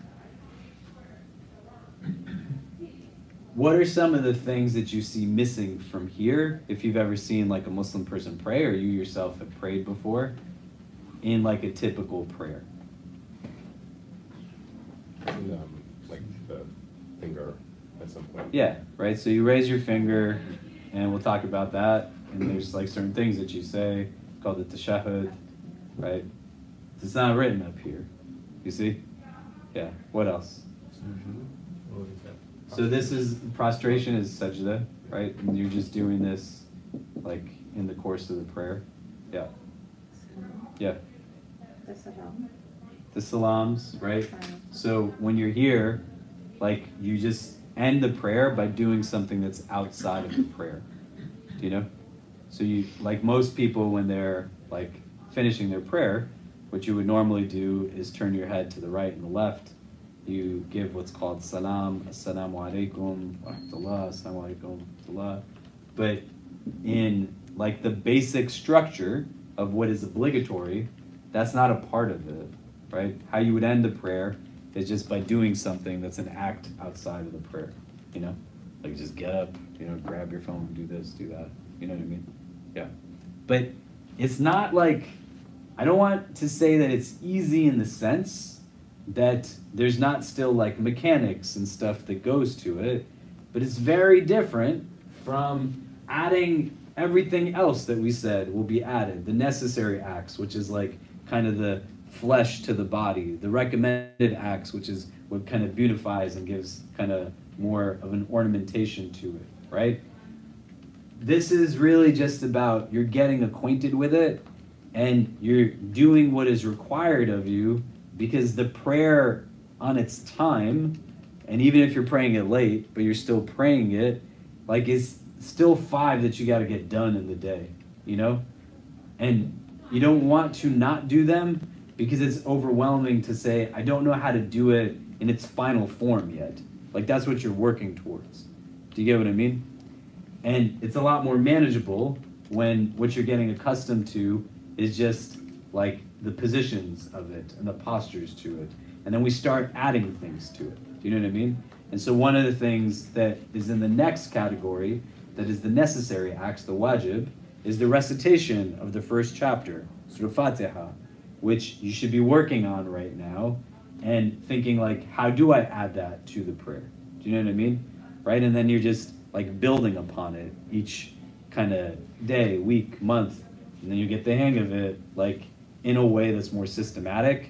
What are some of the things that you see missing from here, if you've ever seen like a Muslim person pray, or you yourself have prayed before, in like a typical prayer? Like the finger at some point. Yeah, right, so you raise your finger, and we'll talk about that, and there's like certain things that you say, called the tashahhud, right? It's not written up here, you see? Yeah, what else? So this is, prostration is sajda, right? And you're just doing this like in the course of the prayer. Yeah. Yeah. The salam. The salams, right? So when you're here, like you just end the prayer by doing something that's outside of the prayer. Do you know? So you, like most people when they're like finishing their prayer, what you would normally do is turn your head to the right and the left. You give what's called salam, assalamu alaikum, wa rahmatullah, assalamu alaikum, wa rahmatullah. But in like the basic structure of what is obligatory, that's not a part of it, right? How you would end the prayer is just by doing something that's an act outside of the prayer, you know? Like just get up, you know, grab your phone, do this, do that, you know what I mean? Yeah. But it's not like, I don't want to say that it's easy in the sense that there's not still like mechanics and stuff that goes to it, but it's very different from adding everything else that we said will be added, the necessary acts, which is like kind of the flesh to the body, the recommended acts, which is what kind of beautifies and gives kind of more of an ornamentation to it, right? This is really just about you're getting acquainted with it and you're doing what is required of you, because the prayer on its time, and even if you're praying it late, but you're still praying it, like it's still 5 that you got to get done in the day, you know? And you don't want to not do them because it's overwhelming to say, I don't know how to do it in its final form yet. Like that's what you're working towards. Do you get what I mean? And it's a lot more manageable when what you're getting accustomed to is just like the positions of it and the postures to it. And then we start adding things to it. Do you know what I mean? And so one of the things that is in the next category, that is the necessary acts, the wajib, is the recitation of the first chapter, Surah Fatiha, which you should be working on right now and thinking like, how do I add that to the prayer? Do you know what I mean? Right? And then you're just like building upon it each kind of day, week, month, and then you get the hang of it like in a way that's more systematic.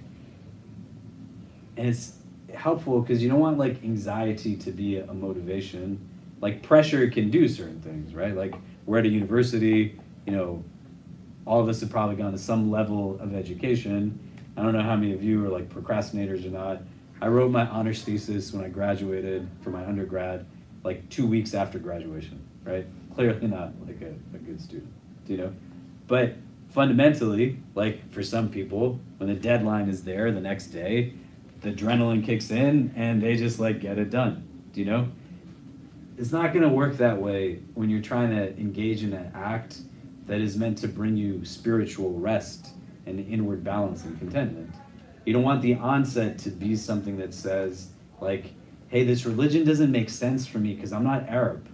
And it's helpful because you don't want like anxiety to be a motivation. Like pressure can do certain things, right? Like we're at a university, you know, all of us have probably gone to some level of education. I don't know how many of you are like procrastinators or not. I wrote my honors thesis when I graduated for my undergrad, like 2 weeks after graduation, right? Clearly not like a good student, you know? But fundamentally, like for some people, when the deadline is there the next day, the adrenaline kicks in and they just like get it done, do you know? It's not gonna work that way when you're trying to engage in an act that is meant to bring you spiritual rest and inward balance and contentment. You don't want the onset to be something that says like, hey, this religion doesn't make sense for me because I'm not Arab.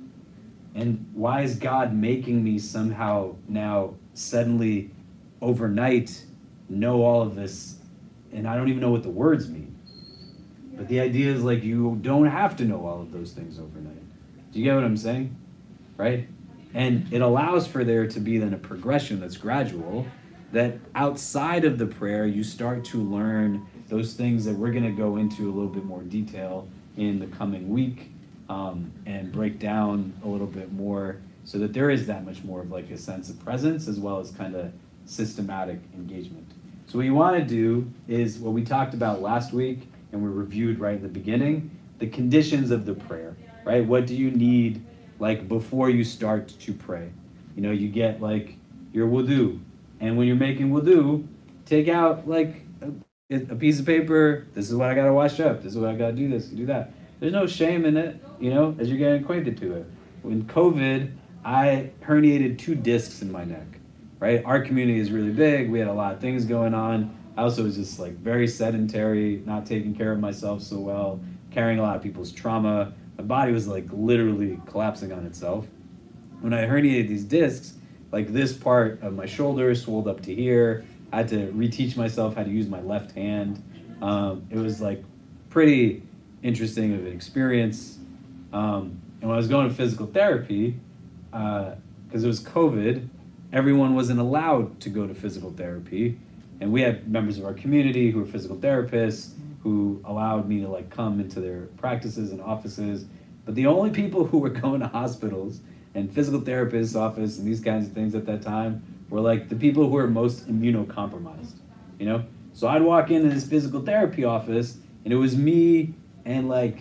And why is God making me somehow now suddenly overnight know all of this and I don't even know what the words mean? But the idea is like you don't have to know all of those things overnight. Do you get what I'm saying? Right? And it allows for there to be then a progression that's gradual, that outside of the prayer you start to learn those things that we're going to go into a little bit more detail in the coming week, and break down a little bit more so that there is that much more of like a sense of presence as well as kind of systematic engagement. So what you want to do is what we talked about last week and we reviewed right at the beginning, the conditions of the prayer, right? What do you need like before you start to pray? You know, you get like your wudu, and when you're making wudu, take out like a piece of paper. This is what I gotta wash up. This is what I gotta do. This, do that. There's no shame in it, you know, as you're getting acquainted to it. When COVID, I herniated 2 discs in my neck, right? Our community is really big. We had a lot of things going on. I also was just like very sedentary, not taking care of myself so well, carrying a lot of people's trauma. My body was like literally collapsing on itself. When I herniated these discs, like this part of my shoulder swelled up to here. I had to reteach myself how to use my left hand. It was like pretty interesting of an experience. And when I was going to physical therapy, because it was COVID, everyone wasn't allowed to go to physical therapy. And we had members of our community who were physical therapists who allowed me to like come into their practices and offices. But the only people who were going to hospitals and physical therapists' office and these kinds of things at that time were like the people who were most immunocompromised, you know? So I'd walk into this physical therapy office and it was me and like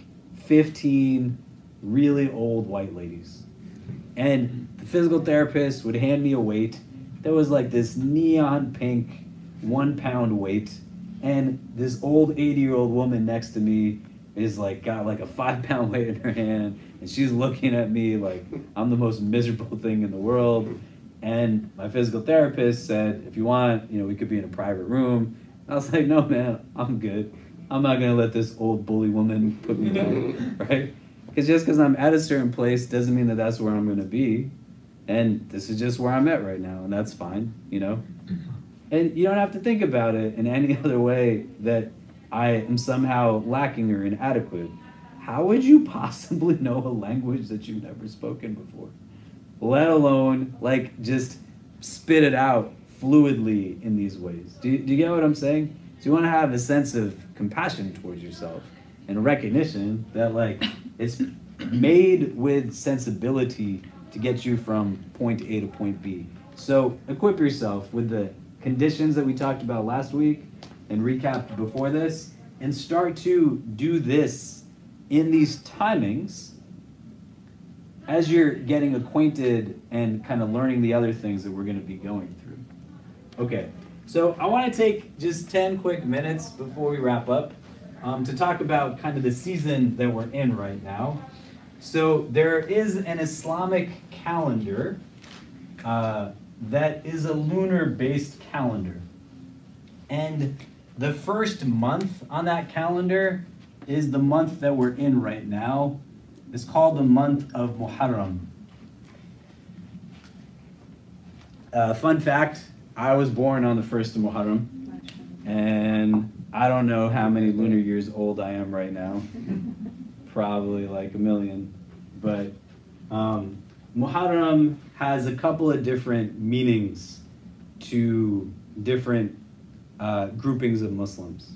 15 really old white ladies. And the physical therapist would hand me a weight. There was like this neon pink 1 pound weight. And this old 80-year-old woman next to me is like, got like a 5 pound weight in her hand. And she's looking at me like I'm the most miserable thing in the world. And my physical therapist said, if you want, you know, we could be in a private room. I was like, no, man, I'm good. I'm not going to let this old bully woman put me down, right? Because just because I'm at a certain place doesn't mean that that's where I'm going to be. And this is just where I'm at right now, and that's fine, you know? And you don't have to think about it in any other way that I am somehow lacking or inadequate. How would you possibly know a language that you've never spoken before? Let alone, like, just spit it out fluidly in these ways. Do you get what I'm saying? So you want to have a sense of compassion towards yourself and recognition that, like, it's made with sensibility to get you from point A to point B. So equip yourself with the conditions that we talked about last week and recapped before this, and start to do this in these timings as you're getting acquainted and kind of learning the other things that we're going to be going through. Okay, so I want to take just 10 quick minutes before we wrap up to talk about kind of the season that we're in right now. So there is an Islamic calendar that is a lunar-based calendar. And the first month on that calendar is the month that we're in right now. It's called the month of Muharram. Fun fact, I was born on the 1st of Muharram, and I don't know how many lunar years old I am right now. Probably like 1 million. But Muharram has a couple of different meanings to different groupings of Muslims.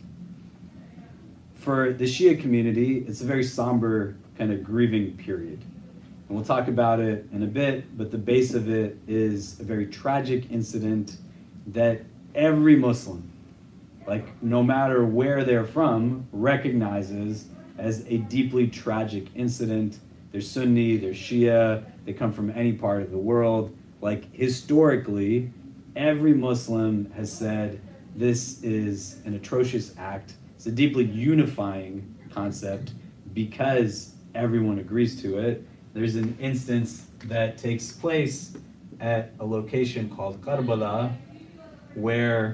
For the Shia community, it's a very somber kind of grieving period. And we'll talk about it in a bit, but the base of it is a very tragic incident that every Muslim, like no matter where they're from, recognizes as a deeply tragic incident. They're Sunni, they're Shia, they come from any part of the world. Like historically, every Muslim has said this is an atrocious act. It's a deeply unifying concept because everyone agrees to it. There's an instance that takes place at a location called Karbala where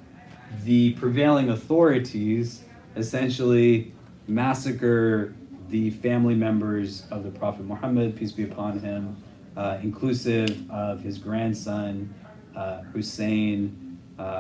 the prevailing authorities essentially massacre the family members of the Prophet Muhammad, peace be upon him, inclusive of his grandson, Hussein,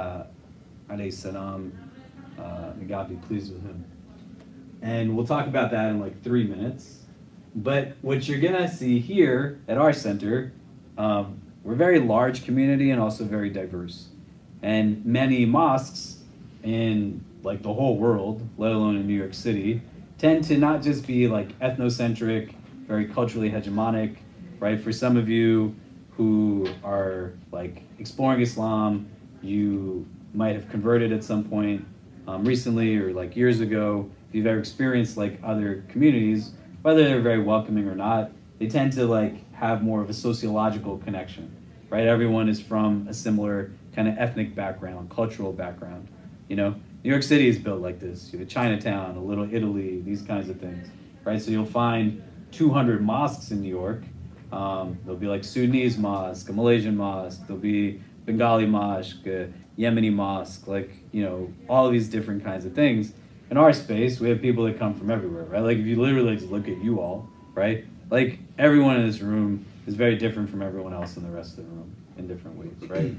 alayhi salam, may God be pleased with him. And we'll talk about that in like 3 minutes. But what you're gonna see here at our center, we're a very large community and also very diverse. And many mosques in like the whole world, let alone in New York City, tend to not just be like ethnocentric, very culturally hegemonic, right? For some of you who are like exploring Islam, you might have converted at some point recently or like years ago. If you've ever experienced like other communities, whether they're very welcoming or not, they tend to like have more of a sociological connection, right? Everyone is from a similar kind of ethnic background, cultural background, you know? New York City is built like this. You have Chinatown, a little Italy, these kinds of things, right? So you'll find 200 mosques in New York. There'll be like Sudanese mosque, a Malaysian mosque, there'll be Bengali mosque, a Yemeni mosque, like, you know, all of these different kinds of things. In our space, we have people that come from everywhere, right? Like if you literally just look at you all, right? Like everyone in this room is very different from everyone else in the rest of the room in different ways, right?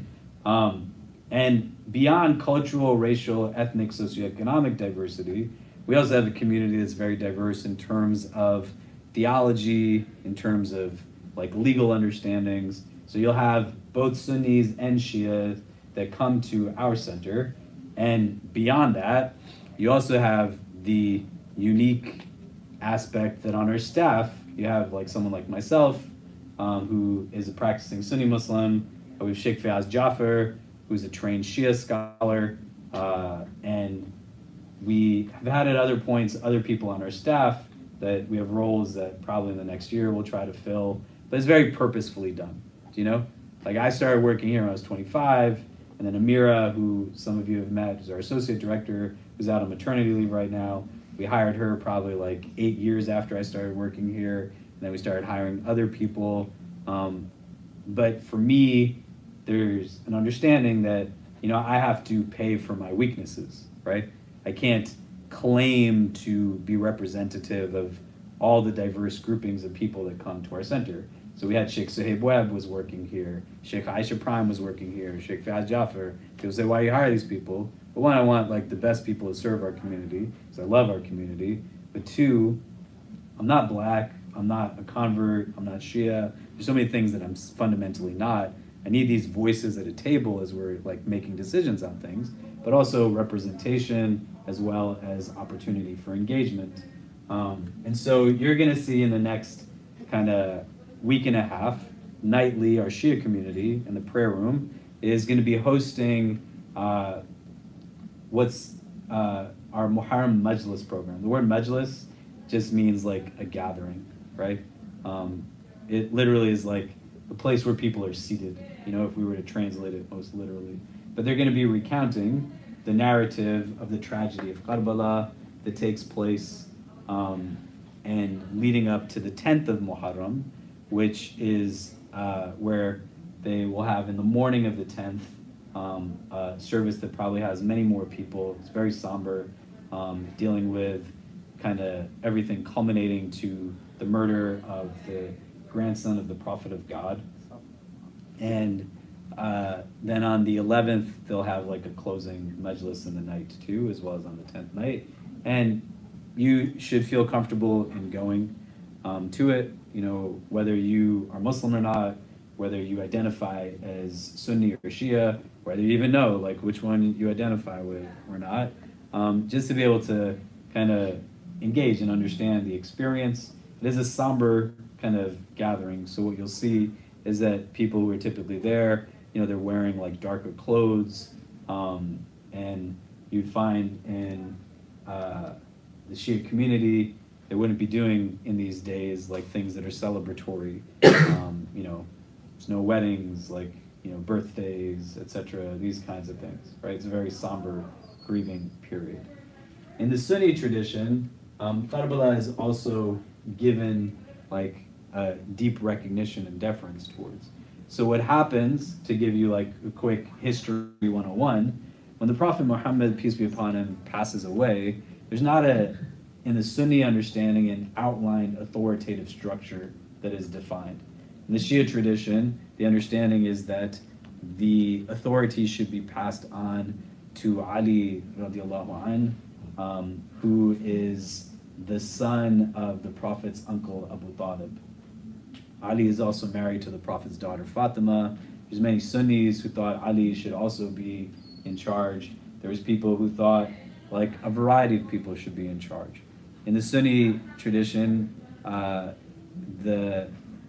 And beyond cultural, racial, ethnic, socioeconomic diversity, we also have a community that's very diverse in terms of theology, in terms of like legal understandings. So you'll have both Sunnis and Shia that come to our center. And beyond that, you also have the unique aspect that on our staff, you have like someone like myself, who is a practicing Sunni Muslim. We have Sheikh Fayaz Jaffer, who's a trained Shia scholar, and we have had at other points other people on our staff that we have roles that probably in the next year we'll try to fill, but it's very purposefully done, you know? Like I started working here when I was 25, and then Amira, who some of you have met, is our associate director, who's out on maternity leave right now. We hired her probably like 8 years after I started working here, and then we started hiring other people. But for me, there's an understanding that, you know, I have to pay for my weaknesses, right? I can't claim to be representative of all the diverse groupings of people that come to our center. So we had Sheikh Suhaib Webb was working here, Sheikh Aisha Prime was working here, Sheikh Fayaz Jaffer. People say, why do you hire these people? But one, I want like the best people to serve our community, because I love our community. But two, I'm not black, I'm not a convert, I'm not Shia. There's so many things that I'm fundamentally not. I need these voices at a table as we're like making decisions on things, but also representation as well as opportunity for engagement. And so you're gonna see in the next kind of week and a half, nightly, our Shia community in the prayer room is gonna be hosting what's our Muharram Majlis program. The word Majlis just means like a gathering, right? It literally is like the place where people are seated, you know, if we were to translate it most literally. But they're going to be recounting the narrative of the tragedy of Karbala that takes place and leading up to the 10th of Muharram, which is where they will have in the morning of the 10th a service that probably has many more people. It's very somber, dealing with kind of everything culminating to the murder of the grandson of the Prophet of God. And then on the 11th, they'll have like a closing majlis in the night too, as well as on the 10th night. And you should feel comfortable in going to it, you know, whether you are Muslim or not, whether you identify as Sunni or Shia, whether you even know like which one you identify with or not, just to be able to kind of engage and understand the experience. It is a somber kind of gathering, so what you'll see is that people who are typically there, you know, they're wearing like darker clothes, and you'd find in the Shia community, they wouldn't be doing in these days like things that are celebratory. You know, there's no weddings, like, you know, birthdays, etc. These kinds of things, right? It's a very somber, grieving period. In the Sunni tradition, Karbala is also given like a deep recognition and deference towards. So what happens, to give you like a quick history 101, when the Prophet Muhammad, peace be upon him, passes away, there's not in the Sunni understanding, an outlined authoritative structure that is defined. In the Shia tradition, the understanding is that the authority should be passed on to Ali radiallahu anh, who is the son of the Prophet's uncle Abu Talib. Ali is also married to the Prophet's daughter Fatima. There's many Sunnis who thought Ali should also be in charge. There was people who thought like a variety of people should be in charge. In the Sunni tradition, the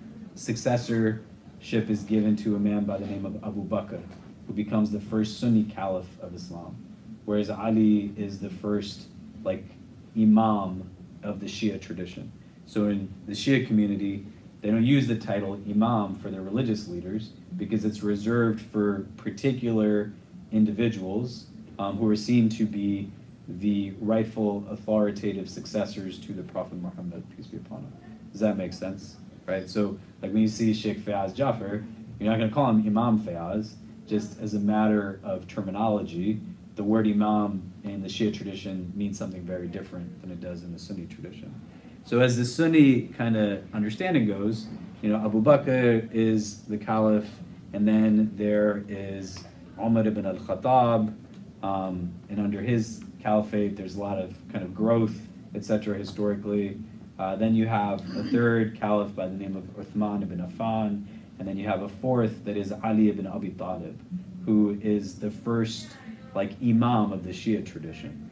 successorship is given to a man by the name of Abu Bakr, who becomes the first Sunni caliph of Islam, whereas Ali is the first like imam of the Shia tradition. So in the Shia community, they don't use the title imam for their religious leaders because it's reserved for particular individuals who are seen to be the rightful authoritative successors to the Prophet Muhammad, peace be upon him. Does that make sense? Right? So like when you see Sheikh Fayaz Jafar, you're not going to call him Imam Fayaz, just as a matter of terminology. The word imam in the Shia tradition means something very different than it does in the Sunni tradition. So as the Sunni kind of understanding goes, you know, Abu Bakr is the caliph, and then there is Umar ibn al-Khattab, and under his caliphate, there's a lot of kind of growth, etc. historically. Then you have a third caliph by the name of Uthman ibn Affan, and then you have a fourth that is Ali ibn Abi Talib, who is the first like imam of the Shia tradition.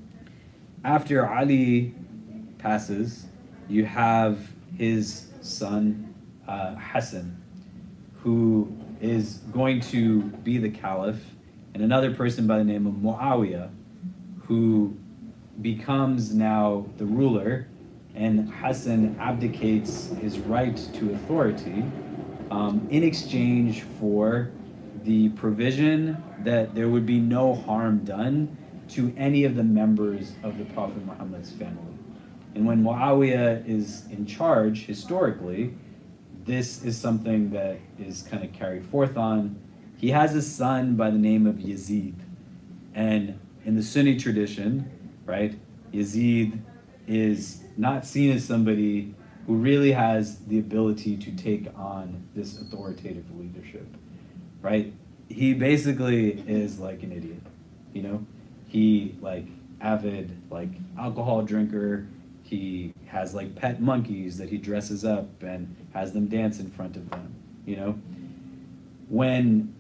After Ali passes, you have his son Hassan, who is going to be the caliph, and another person by the name of Muawiyah, who becomes now the ruler, and Hassan abdicates his right to authority in exchange for the provision that there would be no harm done to any of the members of the Prophet Muhammad's family. And when Muawiyah is in charge, historically, this is something that is kind of carried forth on. He has a son by the name of Yazid. And in the Sunni tradition, right, Yazid is not seen as somebody who really has the ability to take on this authoritative leadership, right? He basically is like an idiot, you know? He like avid like alcohol drinker. He has like pet monkeys that he dresses up and has them dance in front of them, you know? When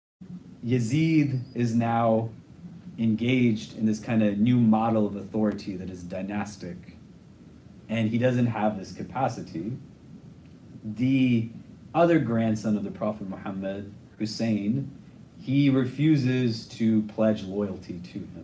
Yazid is now engaged in this kind of new model of authority that is dynastic, and he doesn't have this capacity, the other grandson of the Prophet Muhammad, Hussein, he refuses to pledge loyalty to him.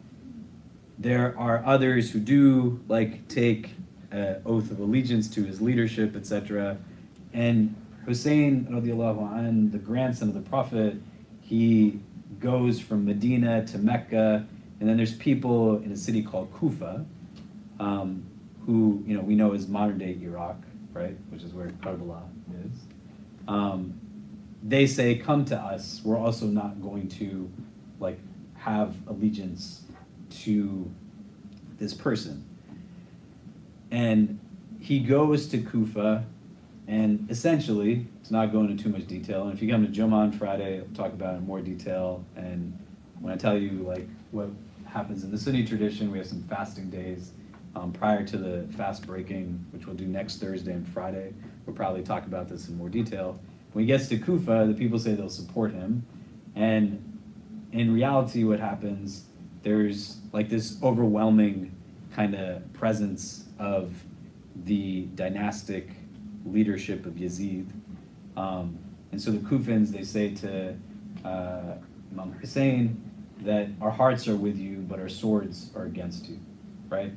There are others who do like take an oath of allegiance to his leadership, etc. And Hussein, radiallahu anh, the grandson of the Prophet, he goes from Medina to Mecca, and then there's people in a city called Kufa who, you know, we know is modern day Iraq, right, which is where Karbala is, they say, come to us, we're also not going to, like, have allegiance to this person. And he goes to Kufa, and essentially, to not go into too much detail, and if you come to Jummah on Friday, I'll talk about it in more detail, and when I tell you, like, what happens in the Sunni tradition, we have some fasting days prior to the fast breaking, which we'll do next Thursday and Friday. We'll probably talk about this in more detail. When he gets to Kufa, the people say they'll support him, and in reality, what happens, there's like this overwhelming kind of presence of the dynastic leadership of Yazid. And so the Kufans, they say to Imam Hussein that our hearts are with you, but our swords are against you, right?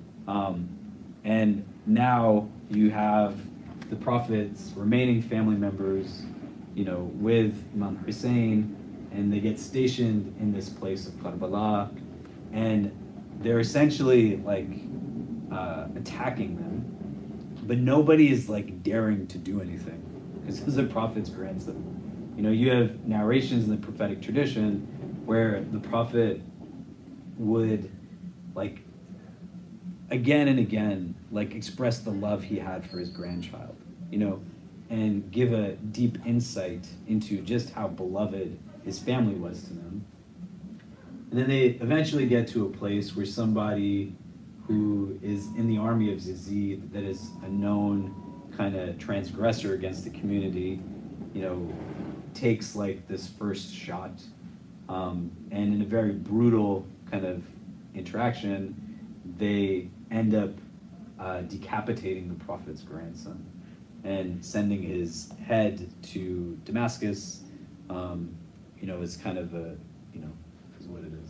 And now you have the Prophet's remaining family members, you know, with Imam Hussein, and they get stationed in this place of Karbala, and they're essentially like attacking them, but nobody is like daring to do anything because this is the Prophet's grandson. You know, you have narrations in the prophetic tradition where the Prophet would like again and again like express the love he had for his grandchild, you know, and give a deep insight into just how beloved his family was to them. And then they eventually get to a place where somebody who is in the army of Yazid that is a known kind of transgressor against the community, you know, takes like this first shot, and in a very brutal kind of interaction, they end up decapitating the Prophet's grandson and sending his head to Damascus. You know, it's kind of a, you know, is what it is.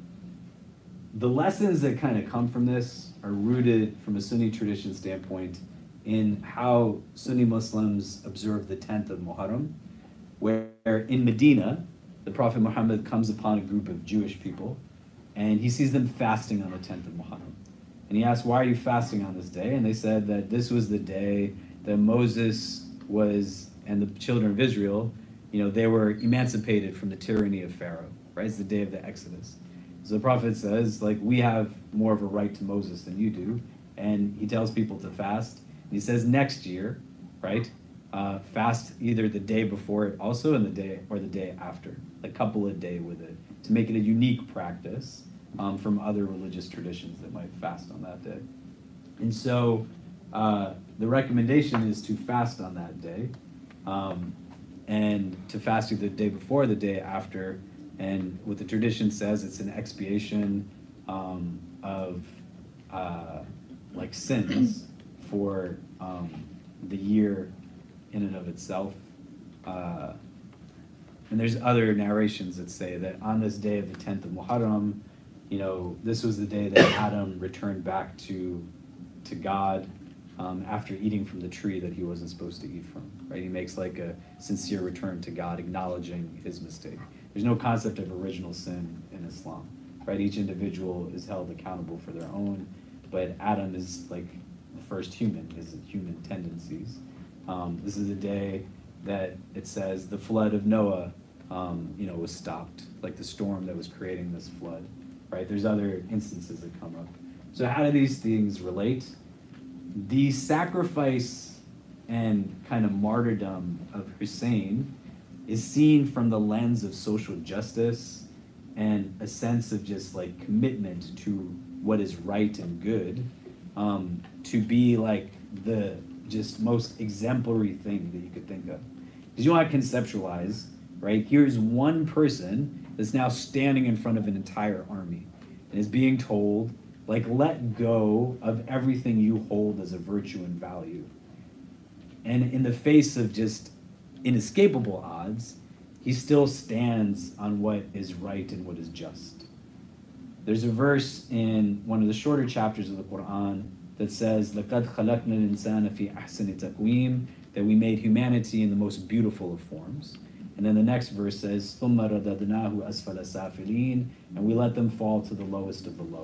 The lessons that kind of come from this are rooted from a Sunni tradition standpoint in how Sunni Muslims observe the 10th of Muharram, where in Medina, the Prophet Muhammad comes upon a group of Jewish people, and he sees them fasting on the 10th of Muharram. And he asks, why are you fasting on this day? And they said that this was the day that Moses was, and the children of Israel, you know, they were emancipated from the tyranny of Pharaoh, right? It's the day of the Exodus. So the Prophet says, like, we have more of a right to Moses than you do. And he tells people to fast. And he says next year, right, fast either the day before it also and the day after, like couple a day with it, to make it a unique practice from other religious traditions that might fast on that day. And so the recommendation is to fast on that day, and to fast either the day before or the day after. And what the tradition says, it's an expiation of like sins for the year in and of itself. And there's other narrations that say that on this day of the 10th of Muharram, you know, this was the day that Adam returned back to God after eating from the tree that he wasn't supposed to eat from, right? He makes like a sincere return to God, acknowledging his mistake. There's no concept of original sin in Islam, right? Each individual is held accountable for their own, but Adam is like the first human, his human tendencies. This is a day that it says the flood of Noah, you know, was stopped, like the storm that was creating this flood, right? There's other instances that come up. So how do these things relate? The sacrifice and kind of martyrdom of Hussein is seen from the lens of social justice and a sense of just like commitment to what is right and good, to be like the just most exemplary thing that you could think of. Because you want to conceptualize, right? Here's one person that's now standing in front of an entire army and is being told, like, let go of everything you hold as a virtue and value. And in the face of just inescapable odds, he still stands on what is right and what is just. There's a verse in one of the shorter chapters of the Quran that says, لَقَدْ خَلَقْنَا الْإِنسَانَ فِي أَحْسَنِ تَقْوِيمٍ, that we made humanity in the most beautiful of forms. And then the next verse says, ثُمَّ رَدَدْنَاهُ أَسْفَلَ سَافِلِينَ, and we let them fall to the lowest of the low.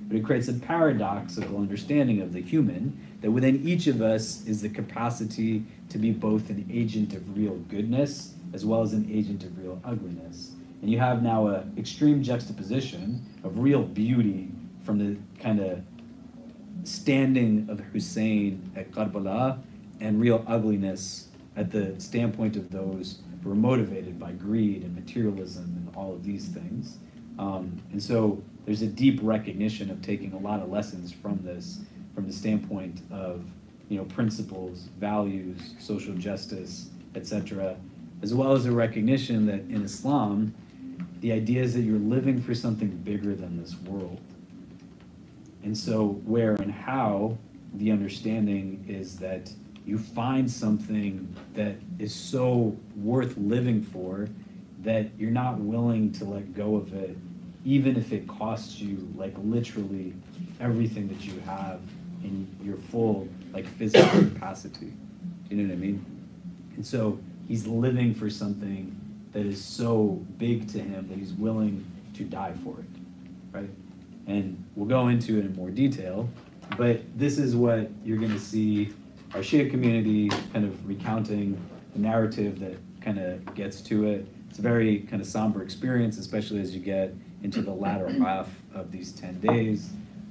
but it creates a paradoxical understanding of the human, that within each of us is the capacity to be both an agent of real goodness as well as an agent of real ugliness. And you have now an extreme juxtaposition of real beauty from the kind of standing of Hussein at Karbala and real ugliness at the standpoint of those who are motivated by greed and materialism and all of these things. And so there's a deep recognition of taking a lot of lessons from this, from the standpoint of, you know, principles, values, social justice, etc., as well as a recognition that in Islam, the idea is that you're living for something bigger than this world. And so where and how the understanding is that you find something that is so worth living for that you're not willing to let go of it, even if it costs you like literally everything that you have in your full like physical capacity. You know what I mean? And so he's living for something that is so big to him that he's willing to die for it, right? And we'll go into it in more detail, but this is what you're gonna see our Shia community kind of recounting the narrative that kind of gets to it. It's a very kind of somber experience, especially as you get into the latter half of these 10 days.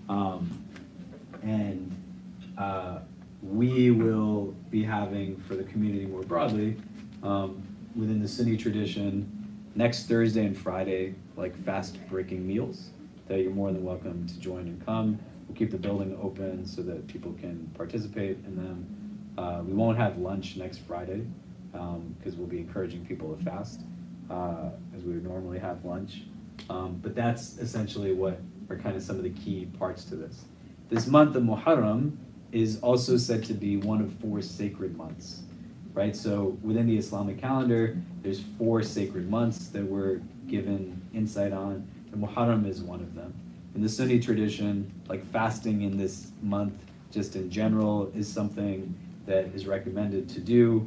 We will be having, for the community more broadly, within the Sunni tradition, next Thursday and Friday, like fast-breaking meals that you're more than welcome to join and come. We'll keep the building open so that people can participate in them. We won't have lunch next Friday because we'll be encouraging people to fast as we would normally have lunch. But that's essentially what are kind of some of the key parts to this. This month of Muharram is also said to be one of 4 sacred months, right? So within the Islamic calendar, there's 4 sacred months that we're given insight on, and Muharram is one of them. In the Sunni tradition, like fasting in this month, just in general, is something that is recommended to do.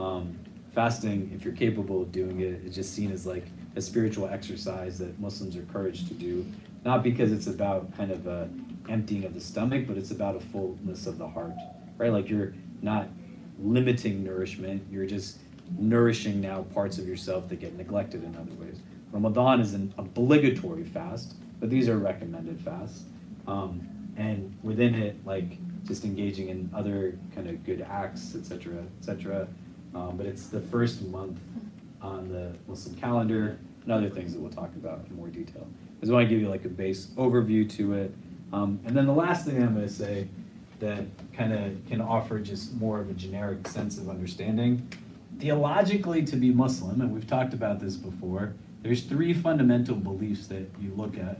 Fasting, if you're capable of doing it, is just seen as like a spiritual exercise that Muslims are encouraged to do, not because it's about kind of a emptying of the stomach, but it's about a fullness of the heart, right? Like you're not limiting nourishment, you're just nourishing now parts of yourself that get neglected in other ways. Ramadan is an obligatory fast, but these are recommended fasts. And within it, like just engaging in other kind of good acts, etc., etc. But it's the first month on the Muslim calendar and other things that we'll talk about in more detail. I just want to give you like a base overview to it. And then the last thing I'm going to say that kind of can offer just more of a generic sense of understanding. Theologically, to be Muslim, and we've talked about this before, there's 3 fundamental beliefs that you look at.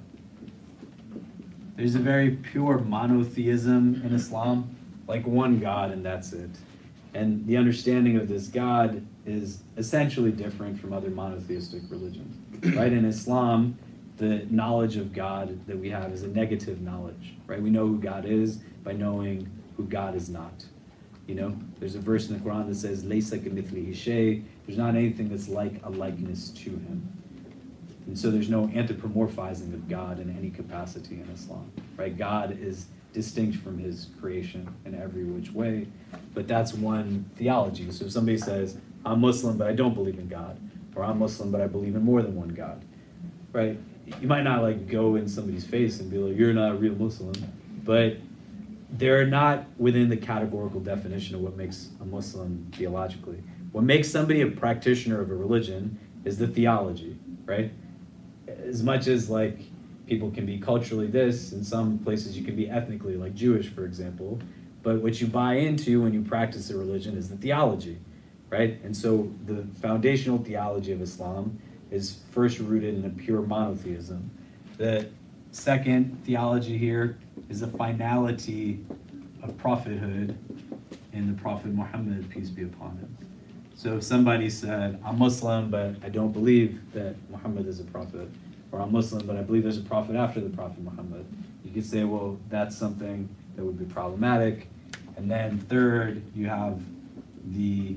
There's a very pure monotheism in Islam, like one God and that's it. And the understanding of this God is essentially different from other monotheistic religions, right? In Islam, the knowledge of God that we have is a negative knowledge, right? We know who God is by knowing who God is not. You know, there's a verse in the Quran that says, "Laysa kamithlihi shay." There's not anything that's like a likeness to him. And so there's no anthropomorphizing of God in any capacity in Islam, right? God is distinct from his creation in every which way, but that's one theology. So if somebody says, I'm Muslim, but I don't believe in God, or I'm Muslim, but I believe in more than one God, right? You might not like go in somebody's face and be like, you're not a real Muslim, but they're not within the categorical definition of what makes a Muslim theologically. What makes somebody a practitioner of a religion is the theology, right? As much as like people can be culturally this, in some places you can be ethnically, like Jewish, for example, but what you buy into when you practice a religion is the theology, right? And so the foundational theology of Islam is first rooted in a pure monotheism. The second theology here is the finality of prophethood in the Prophet Muhammad, peace be upon him. So if somebody said, I'm Muslim, but I don't believe that Muhammad is a prophet, or I'm Muslim, but I believe there's a prophet after the Prophet Muhammad, you could say, well, that's something that would be problematic. And then third, you have the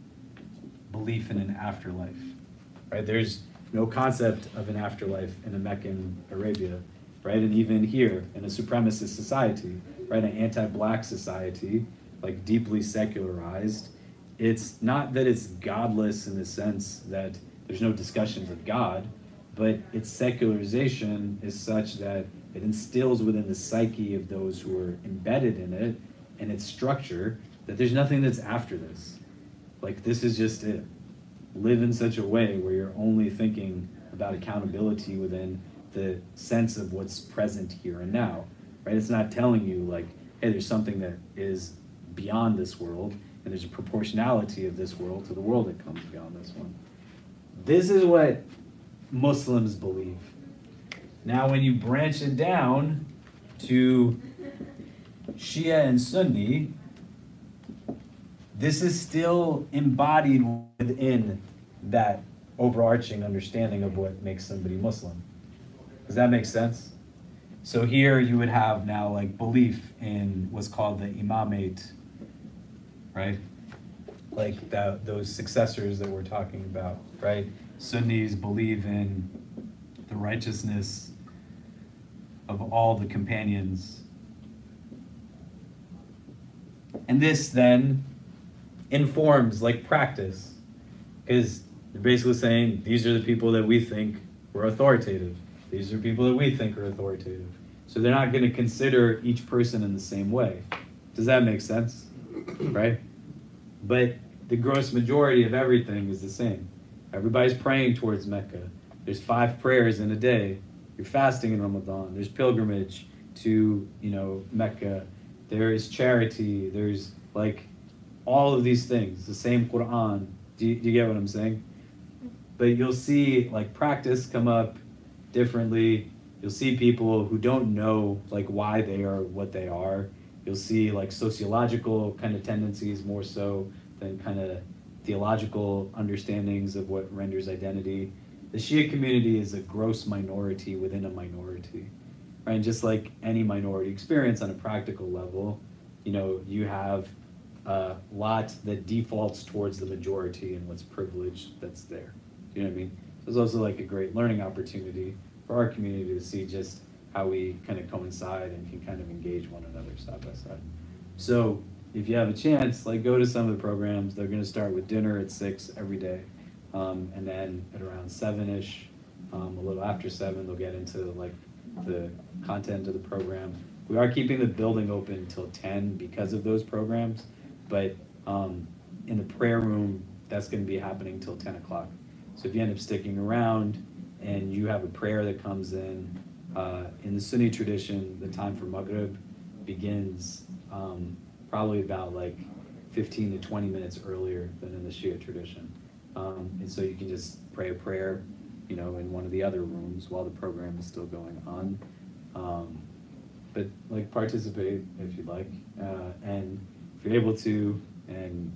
belief in an afterlife, right? There's no concept of an afterlife in a Meccan Arabia. right? And even here, in a supremacist society, right, an anti-black society, like deeply secularized, it's not that it's godless in the sense that there's no discussions of God, but its secularization is such that it instills within the psyche of those who are embedded in it and its structure that there's nothing that's after this. Like, this is just it. Live in such a way where you're only thinking about accountability within the sense of what's present here and now, right? It's not telling you like, hey, there's something that is beyond this world, and there's a proportionality of this world to the world that comes beyond this one. This is what Muslims believe. Now, when you branch it down to Shia and Sunni, this is still embodied within that overarching understanding of what makes somebody Muslim. Does that make sense? So here you would have now like belief in what's called the imamate, right? Like those successors that we're talking about, right? Sunnis believe in the righteousness of all the companions. And this then informs like practice, because they're basically saying these are the people that we think were authoritative. These are people that we think are authoritative. So they're not going to consider each person in the same way. Does that make sense? Right? But the gross majority of everything is the same. Everybody's praying towards Mecca. There's 5 prayers in a day. You're fasting in Ramadan. There's pilgrimage to, Mecca. There is charity. There's like all of these things. The same Quran. Do you get what I'm saying? But you'll see like practice come up differently. You'll see people who don't know like why they are what they are. You'll see like sociological kind of tendencies more so than kind of theological understandings of what renders identity. The Shia community is a gross minority within a minority, right? And just like any minority experience on a practical level, you have a lot that defaults towards the majority and what's privileged that's there. Do you know what I mean? So it's also like a great learning opportunity for our community to see just how we kind of coincide and can kind of engage one another side by side. So if you have a chance, like go to some of the programs. They're going to start with dinner at 6 every day. And then at around 7-ish, a little after 7, they'll get into like the content of the program. We are keeping the building open until 10 because of those programs, but in the prayer room, that's going to be happening till 10 o'clock. So if you end up sticking around and you have a prayer that comes in the Sunni tradition, the time for Maghrib begins probably about like 15 to 20 minutes earlier than in the Shia tradition. And so you can just pray a prayer, in one of the other rooms while the program is still going on. But like participate if you'd like. And if you're able to, and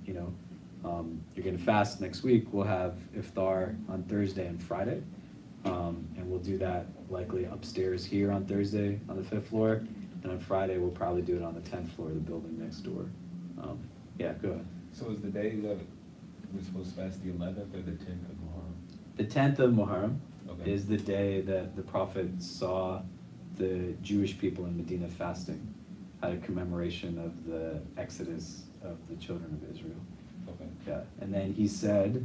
you're gonna fast next week, we'll have iftar on Thursday and Friday. And we'll do that likely upstairs here on Thursday on the 5th floor. And on Friday, we'll probably do it on the 10th floor of the building next door. Yeah, go ahead. So is the day that we're supposed to fast the 11th or the 10th of Muharram? The 10th of Muharram Okay. is the day that the Prophet saw the Jewish people in Medina fasting at a commemoration of the exodus of the children of Israel. Okay. Yeah, and then he said,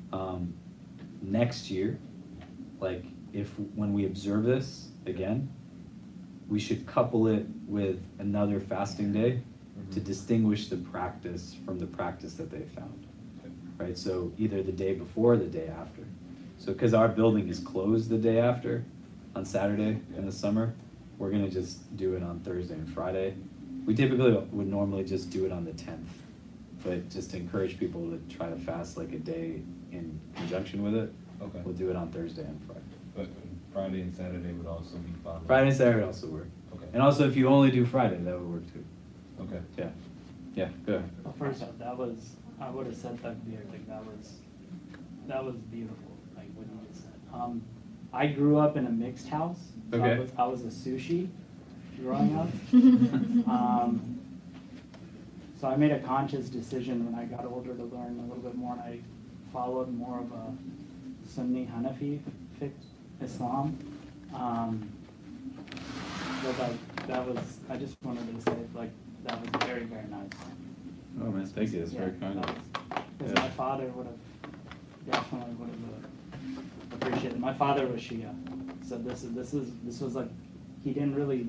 next year, like when we observe this again, we should couple it with another fasting day to distinguish the practice from the practice that they found, right? So either the day before or the day after. So because our building is closed the day after, on Saturday in the summer, we're gonna just do it on Thursday and Friday. We typically would normally just do it on the 10th, but just to encourage people to try to fast like a day in conjunction with it, Okay. we'll do it on Thursday and Friday. But Friday and Saturday would also be followed? Friday and Saturday also work. Okay. And also if you only do Friday, that would work too. Okay. Yeah, yeah, go ahead. Well, first off, I would have said that beer, like that was beautiful, like what you just said. I grew up in a mixed house. So Okay. I was a sushi growing up. So I made a conscious decision when I got older to learn a little bit more, and I followed more of a Sunni Hanafi fiqh Islam. but like, that was, I just wanted to say, like, that was very, very nice. Oh man, thank you. That's very kind of you. Because Yeah. my father would have, definitely would have appreciated. My father was Shia, so this was like, he didn't really,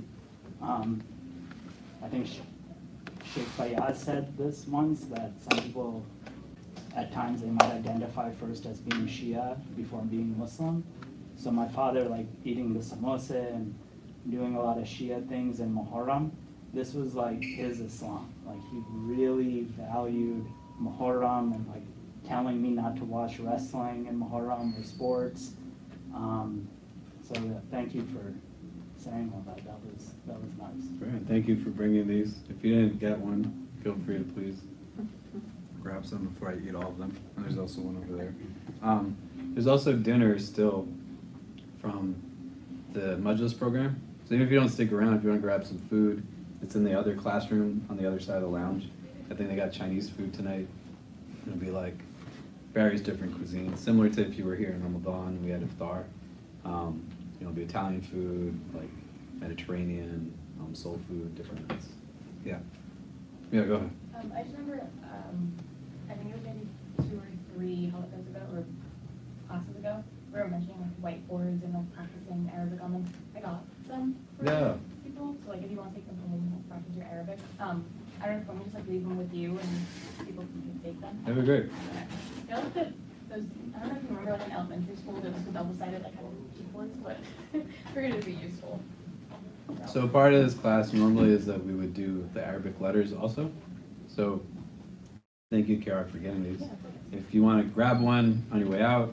I think Sheikh Fayyaz said this once, that some people, at times they might identify first as being Shia before being Muslim. So my father, like eating the samosa and doing a lot of Shia things in Muharram, this was like his Islam. Like he really valued Muharram and like telling me not to watch wrestling in Muharram or sports. So yeah, thank you for saying all that. That was nice. Great. Thank you for bringing these. If you didn't get one, feel free to please grab some before I eat all of them. And there's also one over there. There's also dinner still from the Majlis program. So even if you don't stick around, if you want to grab some food, it's in the other classroom on the other side of the lounge. I think they got Chinese food tonight. It'll be like various different cuisines, similar to if you were here in Ramadan, we had iftar. It'll be Italian food, like Mediterranean, soul food, different things. Yeah. Yeah, go ahead. I just remember, I think it was maybe 2 or 3 holidays ago, or classes ago, we were mentioning like whiteboards and like practicing Arabic on them. I got some for Yeah. people, so like if you want to take them home and practice your Arabic, I don't know if I'm just like leave them with you and people can take them. That'd be great. I feel like those, I don't know if you remember like in elementary school, there was the double-sided like kind of cheap ones, but figured it'd be useful. So part of this class normally is that we would do the Arabic letters also. So thank you, Kiara, for getting these. If you want to grab one on your way out,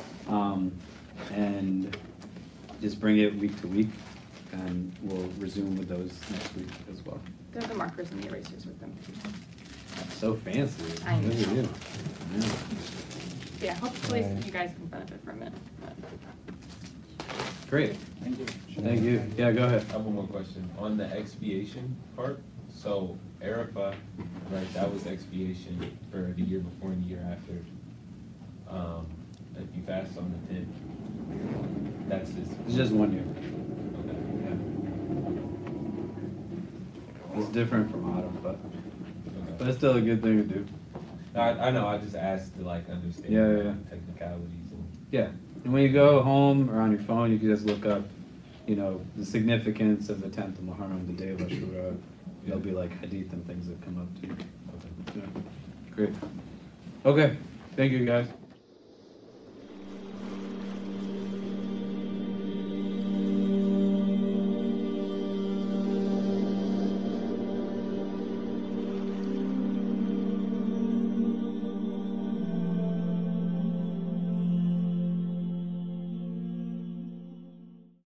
and just bring it week to week, and we'll resume with those next week as well. There's the markers and the erasers with them. So fancy. I know. Look at you. Yeah. Yeah, hopefully you guys can benefit from it. Great. Thank you. Thank you. Yeah, go ahead. I have one more question. On the expiation part, so Arafah, right, that was expiation for the year before and the year after. If you fast on the 10th, that's this. It's just 1 year. Okay. Yeah. It's different from autumn, but Okay. it's still a good thing to do. I know, I just asked to like understand Yeah, yeah, like, yeah. technicalities and Yeah. And when you go home or on your phone, you can just look up, you know, the significance of the 10th of Muharram, the day of Ashura. There'll be like hadith and things that come up to you. okay. Yeah. Great. Okay. Thank you, guys.